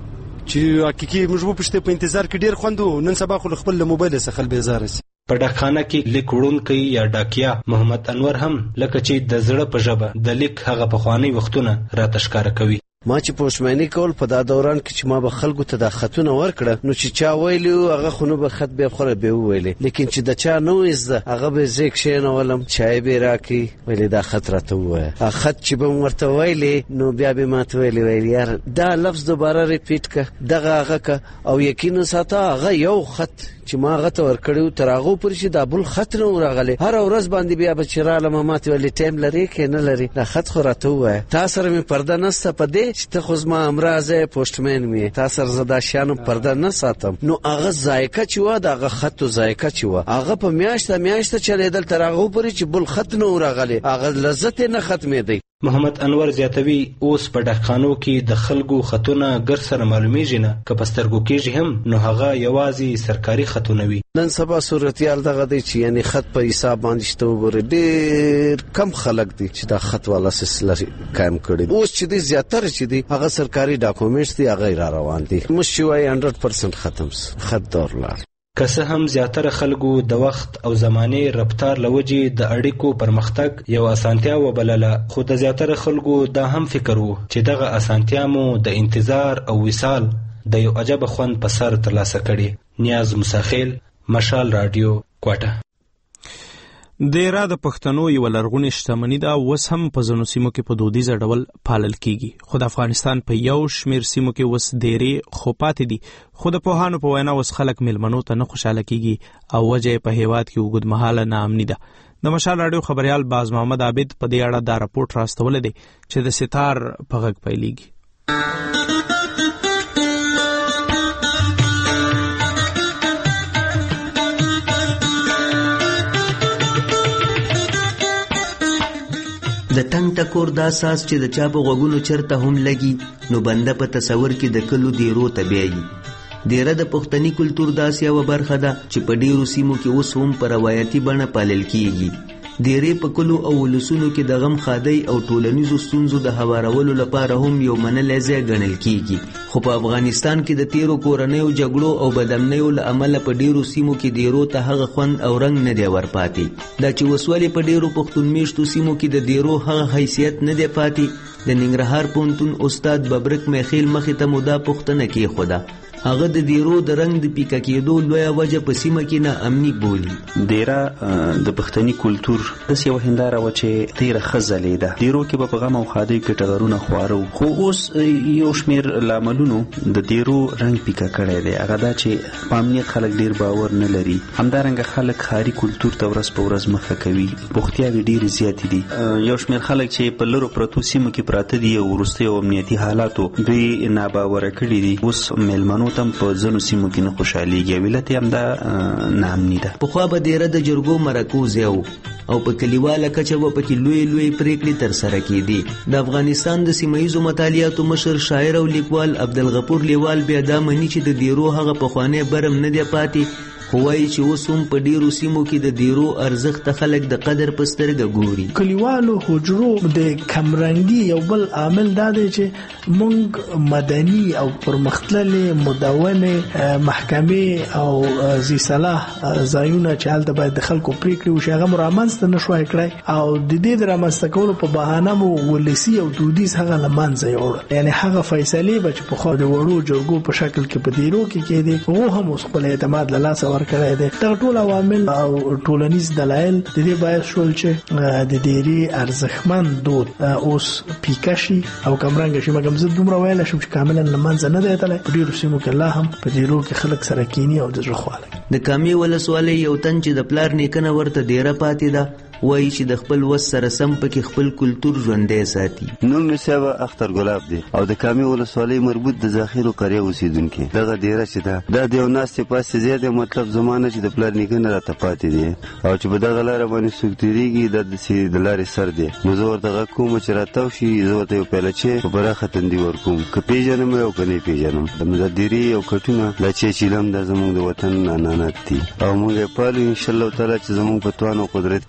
[SPEAKER 26] چې حقيقي موږ په انتظار کې ډیر خوندو نن سبا خو خپل موبایل څخه بیزار شي.
[SPEAKER 17] په ډاکخانه کې لیک وړونکی یا ډاکیا محمد انور هم لکه چې د زړه په ژبه د لیک هغه پخوانی وختونه راته ښکاره کوي.
[SPEAKER 5] ما چې پوسټمنی کول په دا دوران کې چې ما به خلکو ته د خطونه ورکړه نو چې چا ویلو هغه خونو به خط به خوره به ویلې، لیکن چې د چا نو زده هغه به زیک شین ولم چای به راکی ویلې دا خط راته وای. خط چې به ورته ویلې نو بیا به ماته ویلې یار دا لفظ دوباره ریپیټ ک دغه هغه ک او یقینا ساته هغه یو خط چې ما غته ورکړیو تر هغه پر شي دا بل خط نه ورغله هر ورځ باندې بیا به چراله مامات ولې ټیم لري کې نه لري دا خط خو راته وای. تاسو سره مې پرده نسته پدې چې ته خو زما امراضه پوسټمن می تاسو سره زدا شانو پرده نه ساتم نو هغه ذایقه چې و دا هغه خط ذایقه چې و هغه په میاشت چلیدل تر هغه پر چې بل خط نه ورغله هغه لذت نه ختمې دی.
[SPEAKER 17] محمد انور زیاتوي اوس په ډاکخانو کې د خلکو خطونه ګر سره معلومیږي نه که په سترګو کېږي هم نو هغه یوازې سرکاري خطونه وي.
[SPEAKER 5] نن سبا صورتیال دغه دی چې یعنی خط په حساب باندې شته وګوره ډېر کم خلک دي چې دا خط والا سلسله قائم کړي. اوس چې دی زیاتره چې دی هغه سرکاري ډاکومنټس دي هغه را روان دي مشوي 100% ختم خط دور لار.
[SPEAKER 17] که څه هم زیاتره خلکو د وخت او زمانه رفتار لوجې د اړیکو پرمختګ یو اسانتیا وبلله خو د زیاتره خلکو دا هم فکر وو چې دغه اسانتیا مو د انتظار او وصال د یو عجب خوند په سر ترلاسه کړي. نیاز مساخیل مشال رادیو کوټه.
[SPEAKER 1] دیره د پښتنو یو لرغونی شتمنی ده اوس هم په ځینو سیمو کې په دودیزه ډول پالل کیږي خو د افغانستان په یو شمیر سیمو کې اوس دیرې خو پاتې دي خو د پوهانو په وینا اوس خلک میلمنو ته نه خوشاله کیږي او وجه په هیواد کې اوږدمهاله ناامني ده. د مشال راډیو خبريال باز محمد عابد په دې اړه دا راپورټ راستول دی چې د ستار په غږ پیلېږي.
[SPEAKER 14] د تنگ ټکور دا ساس چې د چا په غوږونو چرته هم لګي نو بنده په تصور کې د کلو دیرو ته بیایي. دیره د پښتني کلتور داسې یوه برخه ده چې په ډیرو سیمو کې اوس هم په روایتي بڼه پالل کیږي. دیرې په کلو او ولسونو کې د غم خادۍ او ټولنیزو ستونزو د هوارولو لپاره هم یو منلی ځای ګڼل کیږي خو په افغانستان کې د تیرو کورنیو جګړو او بدامنیو له امله په ډیرو سیمو کې دیرو ته هغه خوند او رنګ نه دی ورپاتې. دا چې اوس ولې په ډیرو پښتون میشتو سیمو کې د دیرو هغه حیثیت نه دی پاتې د ننګرهار پوهنتون استاد ببرک میخیل مخې ته مو دا پوښتنه کېښوده. هغه د دیرو د رنګ د پیکه کېدو لویه وجه په سیمه کې نا امني بولي.
[SPEAKER 18] دیره د پښتني کلتور داسې یوه هنداره وه چې ډېره ښه ځلېده. دیرو کې به په غم او ښادۍ کې ټغرونه خواره وو خو اوس یو شمېر لاملونو د دیرو رنګ پیکه کړی دی. هغه دا چې په امنیت خلک ډېر باور نه لري. همدارنګه خلک ښاري کلتور ته ورځ په ورځ مخه کوي. بوختیاوې ډېرې زیاتې دي. یو شمېر خلک چې په لرو پرتو سیمو کې پراته دي او وروستیو امنیتي حالاتو دوی ناباوره کړي دي. اوس میلمنو تم په ځینو سیمو کې نه خوشحالېږي. علت یې همدا ناامني ده.
[SPEAKER 14] پخوا به دیره د جرګو مرکو ځای و او په کلیواله کچه به پکې لوی پریکړې ترسره کېدې. د افغانستان د سیمه ییزو مطالعاتو مشر شاعر او لیکوال عبدالغفور لیوال بیا دا مني چې د دیرو هغه پخوانی برم نه دی پاتې خو وایي چې اوس هم په ډیرو سیمو کې د دیرو ارزښت ته خلک د قدر په سترګه ګوري.
[SPEAKER 19] کلیوالو حجرو د کمرنګي یو بل عامل دا دی چې موږ مدني او پرمختللې مدونه محکمې او ذی صلاح ځایونه چې هلته باید د خلکو پریکړې وشي هغه مو رامنځته نه شوای کړی او د دې د رامنځته کولو په بهانه مو ولسي او دودیز هغه له منځه یوړل. یعنې هغه فیصلې به چې پخوا د وړو جرګو په شکل کې په دیرو کې کېدې هغه هم اوس خپل اعتماد له لاسه کړی دی. دغه ټول عوامل او ټولنیز دلایل د دې باعث شول چې د دیرې ارزښتمن دود اوس پیکه شي او کمرنګه شي. مګم زه دومره ویلی شم چې کاملا له منځه نه دی تللی. په ډېرو سیمو کې لا هم په دیرو کې خلک سره کیني او د زړه خواله.
[SPEAKER 14] د کامې ولسوالۍ یو تن چې د پلار نیکنه ورته دیره پاتې ده وایي چې د خپل وس سره سم پکې خپل کلتور ژوندی ساتي.
[SPEAKER 20] نوم مې صاحب اختر ګلاب دی او د کامې ولسوالۍ مربوط د ذخیرو قریه اوسېدونکی. دغه دیره چې ده دا د یو ناستې پاستې ځای دی. مطلب زمانه چې د پلار نیکه نه راته پاتې دی او چې په دغه لاره باندې څوک تېرېږي دا داسې د لارې سر دی. نو زه ورته غږ کوم چې راتاو شي زه ورته یو پیلچې په پراخه تندي ورکوم که پېژنم او که نه پېژنم. د دیرې او کټونه دا چې چیلم دا زموږ د وطن عنعنات دي او موږ یې پالو انشاءالله تعالی چې زموږ په توان او قدرت.
[SPEAKER 14] له دیرو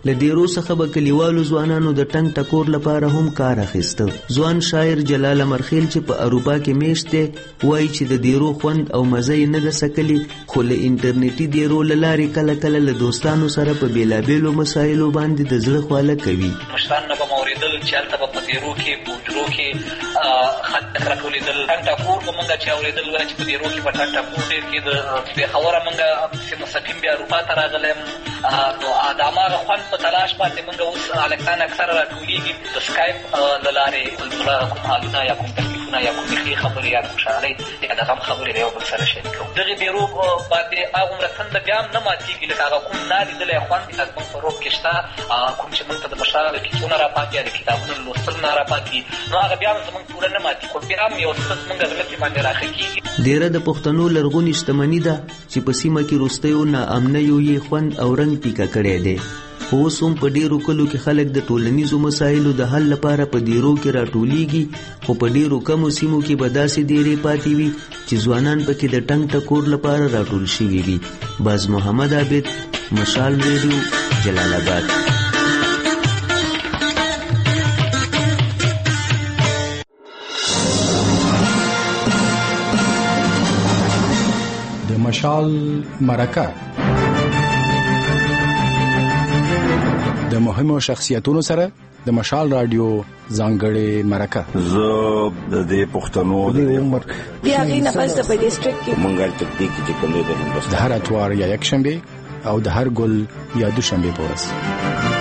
[SPEAKER 14] دیرو څخه به کلیوالو ځوانانو د ټنګ ټکور لپاره هم کار اخیسته. ځوان شاعر جلال امرخیل چې په اروپا کې میشت دی وایي چې د دیرو خوند او مزه یې نه ده څکلې، خو له انټرنیټي دیرو له لارې کله کله له دوستانو سره په بېلابېلو مسایلو باندې د زړه خواله کوي.
[SPEAKER 2] مشران نه به مو اورېدل چې هلته به په دیرو کې په حجرو کې خط راټولېدل. ټنګ ټکور به مونږ چې اورېدل وایي چې په دیرو کې به ټنګ ټکور ډېر کېده. پېښوره مونږ چې مستقیم بیا اروپا ته راغلی یم نو د هماغه خوند په تلاش باندې مونږ اوس هلکان اکثره راټولېږي د سکایپ له لارې کوم حالونه یا کوم تکلیفونه یا کومې ښې خبرې یا خوشحالۍ یا د غم خبرې یو بل سره شریک کوو. دغې دیرو باندې هغومره تنده بیا هم نه ماتېږي لکه هغه کوم نالیدلی خوند چې زموږ په روح کې شته، کوم چې مونږ ته د بشر د کیسو نه راپاتې یا د کتابونو لوستل نه راپاتې، نو هغه بیا هم زموږ پوره نه ماتېږي، خو بیا هم یو څه زموږ زړه کې باندې راښه کېږي.
[SPEAKER 14] دیره د پښتنو لرغونې شتمني ده چې په سیمه کې وروستیو ناامنیو یې خوند او رنګ پیکه کړی دی. خو اوس هم په ډیرو کلو کې خلک د ټولنیزو مسایلو د حل لپاره په دیرو کې راټولیږي، خو په ډیرو کمو سیمو کې به داسې دیرې پاتې وي چې ځوانان پکې د ټنګ ټکور لپاره راټول شوي وي. باز محمد عابد، مشال ریډیو، جلال آباد.
[SPEAKER 3] د مشال مرکه د مهمو شخصیتونو سره د مشال رادیو ځانګړې مرکه.
[SPEAKER 4] زه د دې پښتنو د عمر
[SPEAKER 6] بیا غي نه پس په ډیسټریکټ کې
[SPEAKER 4] منګل تکنیک چې کوم دی
[SPEAKER 3] د هر اتوار یا یک شنبه او د هر ګل یا دوشنبه پورس.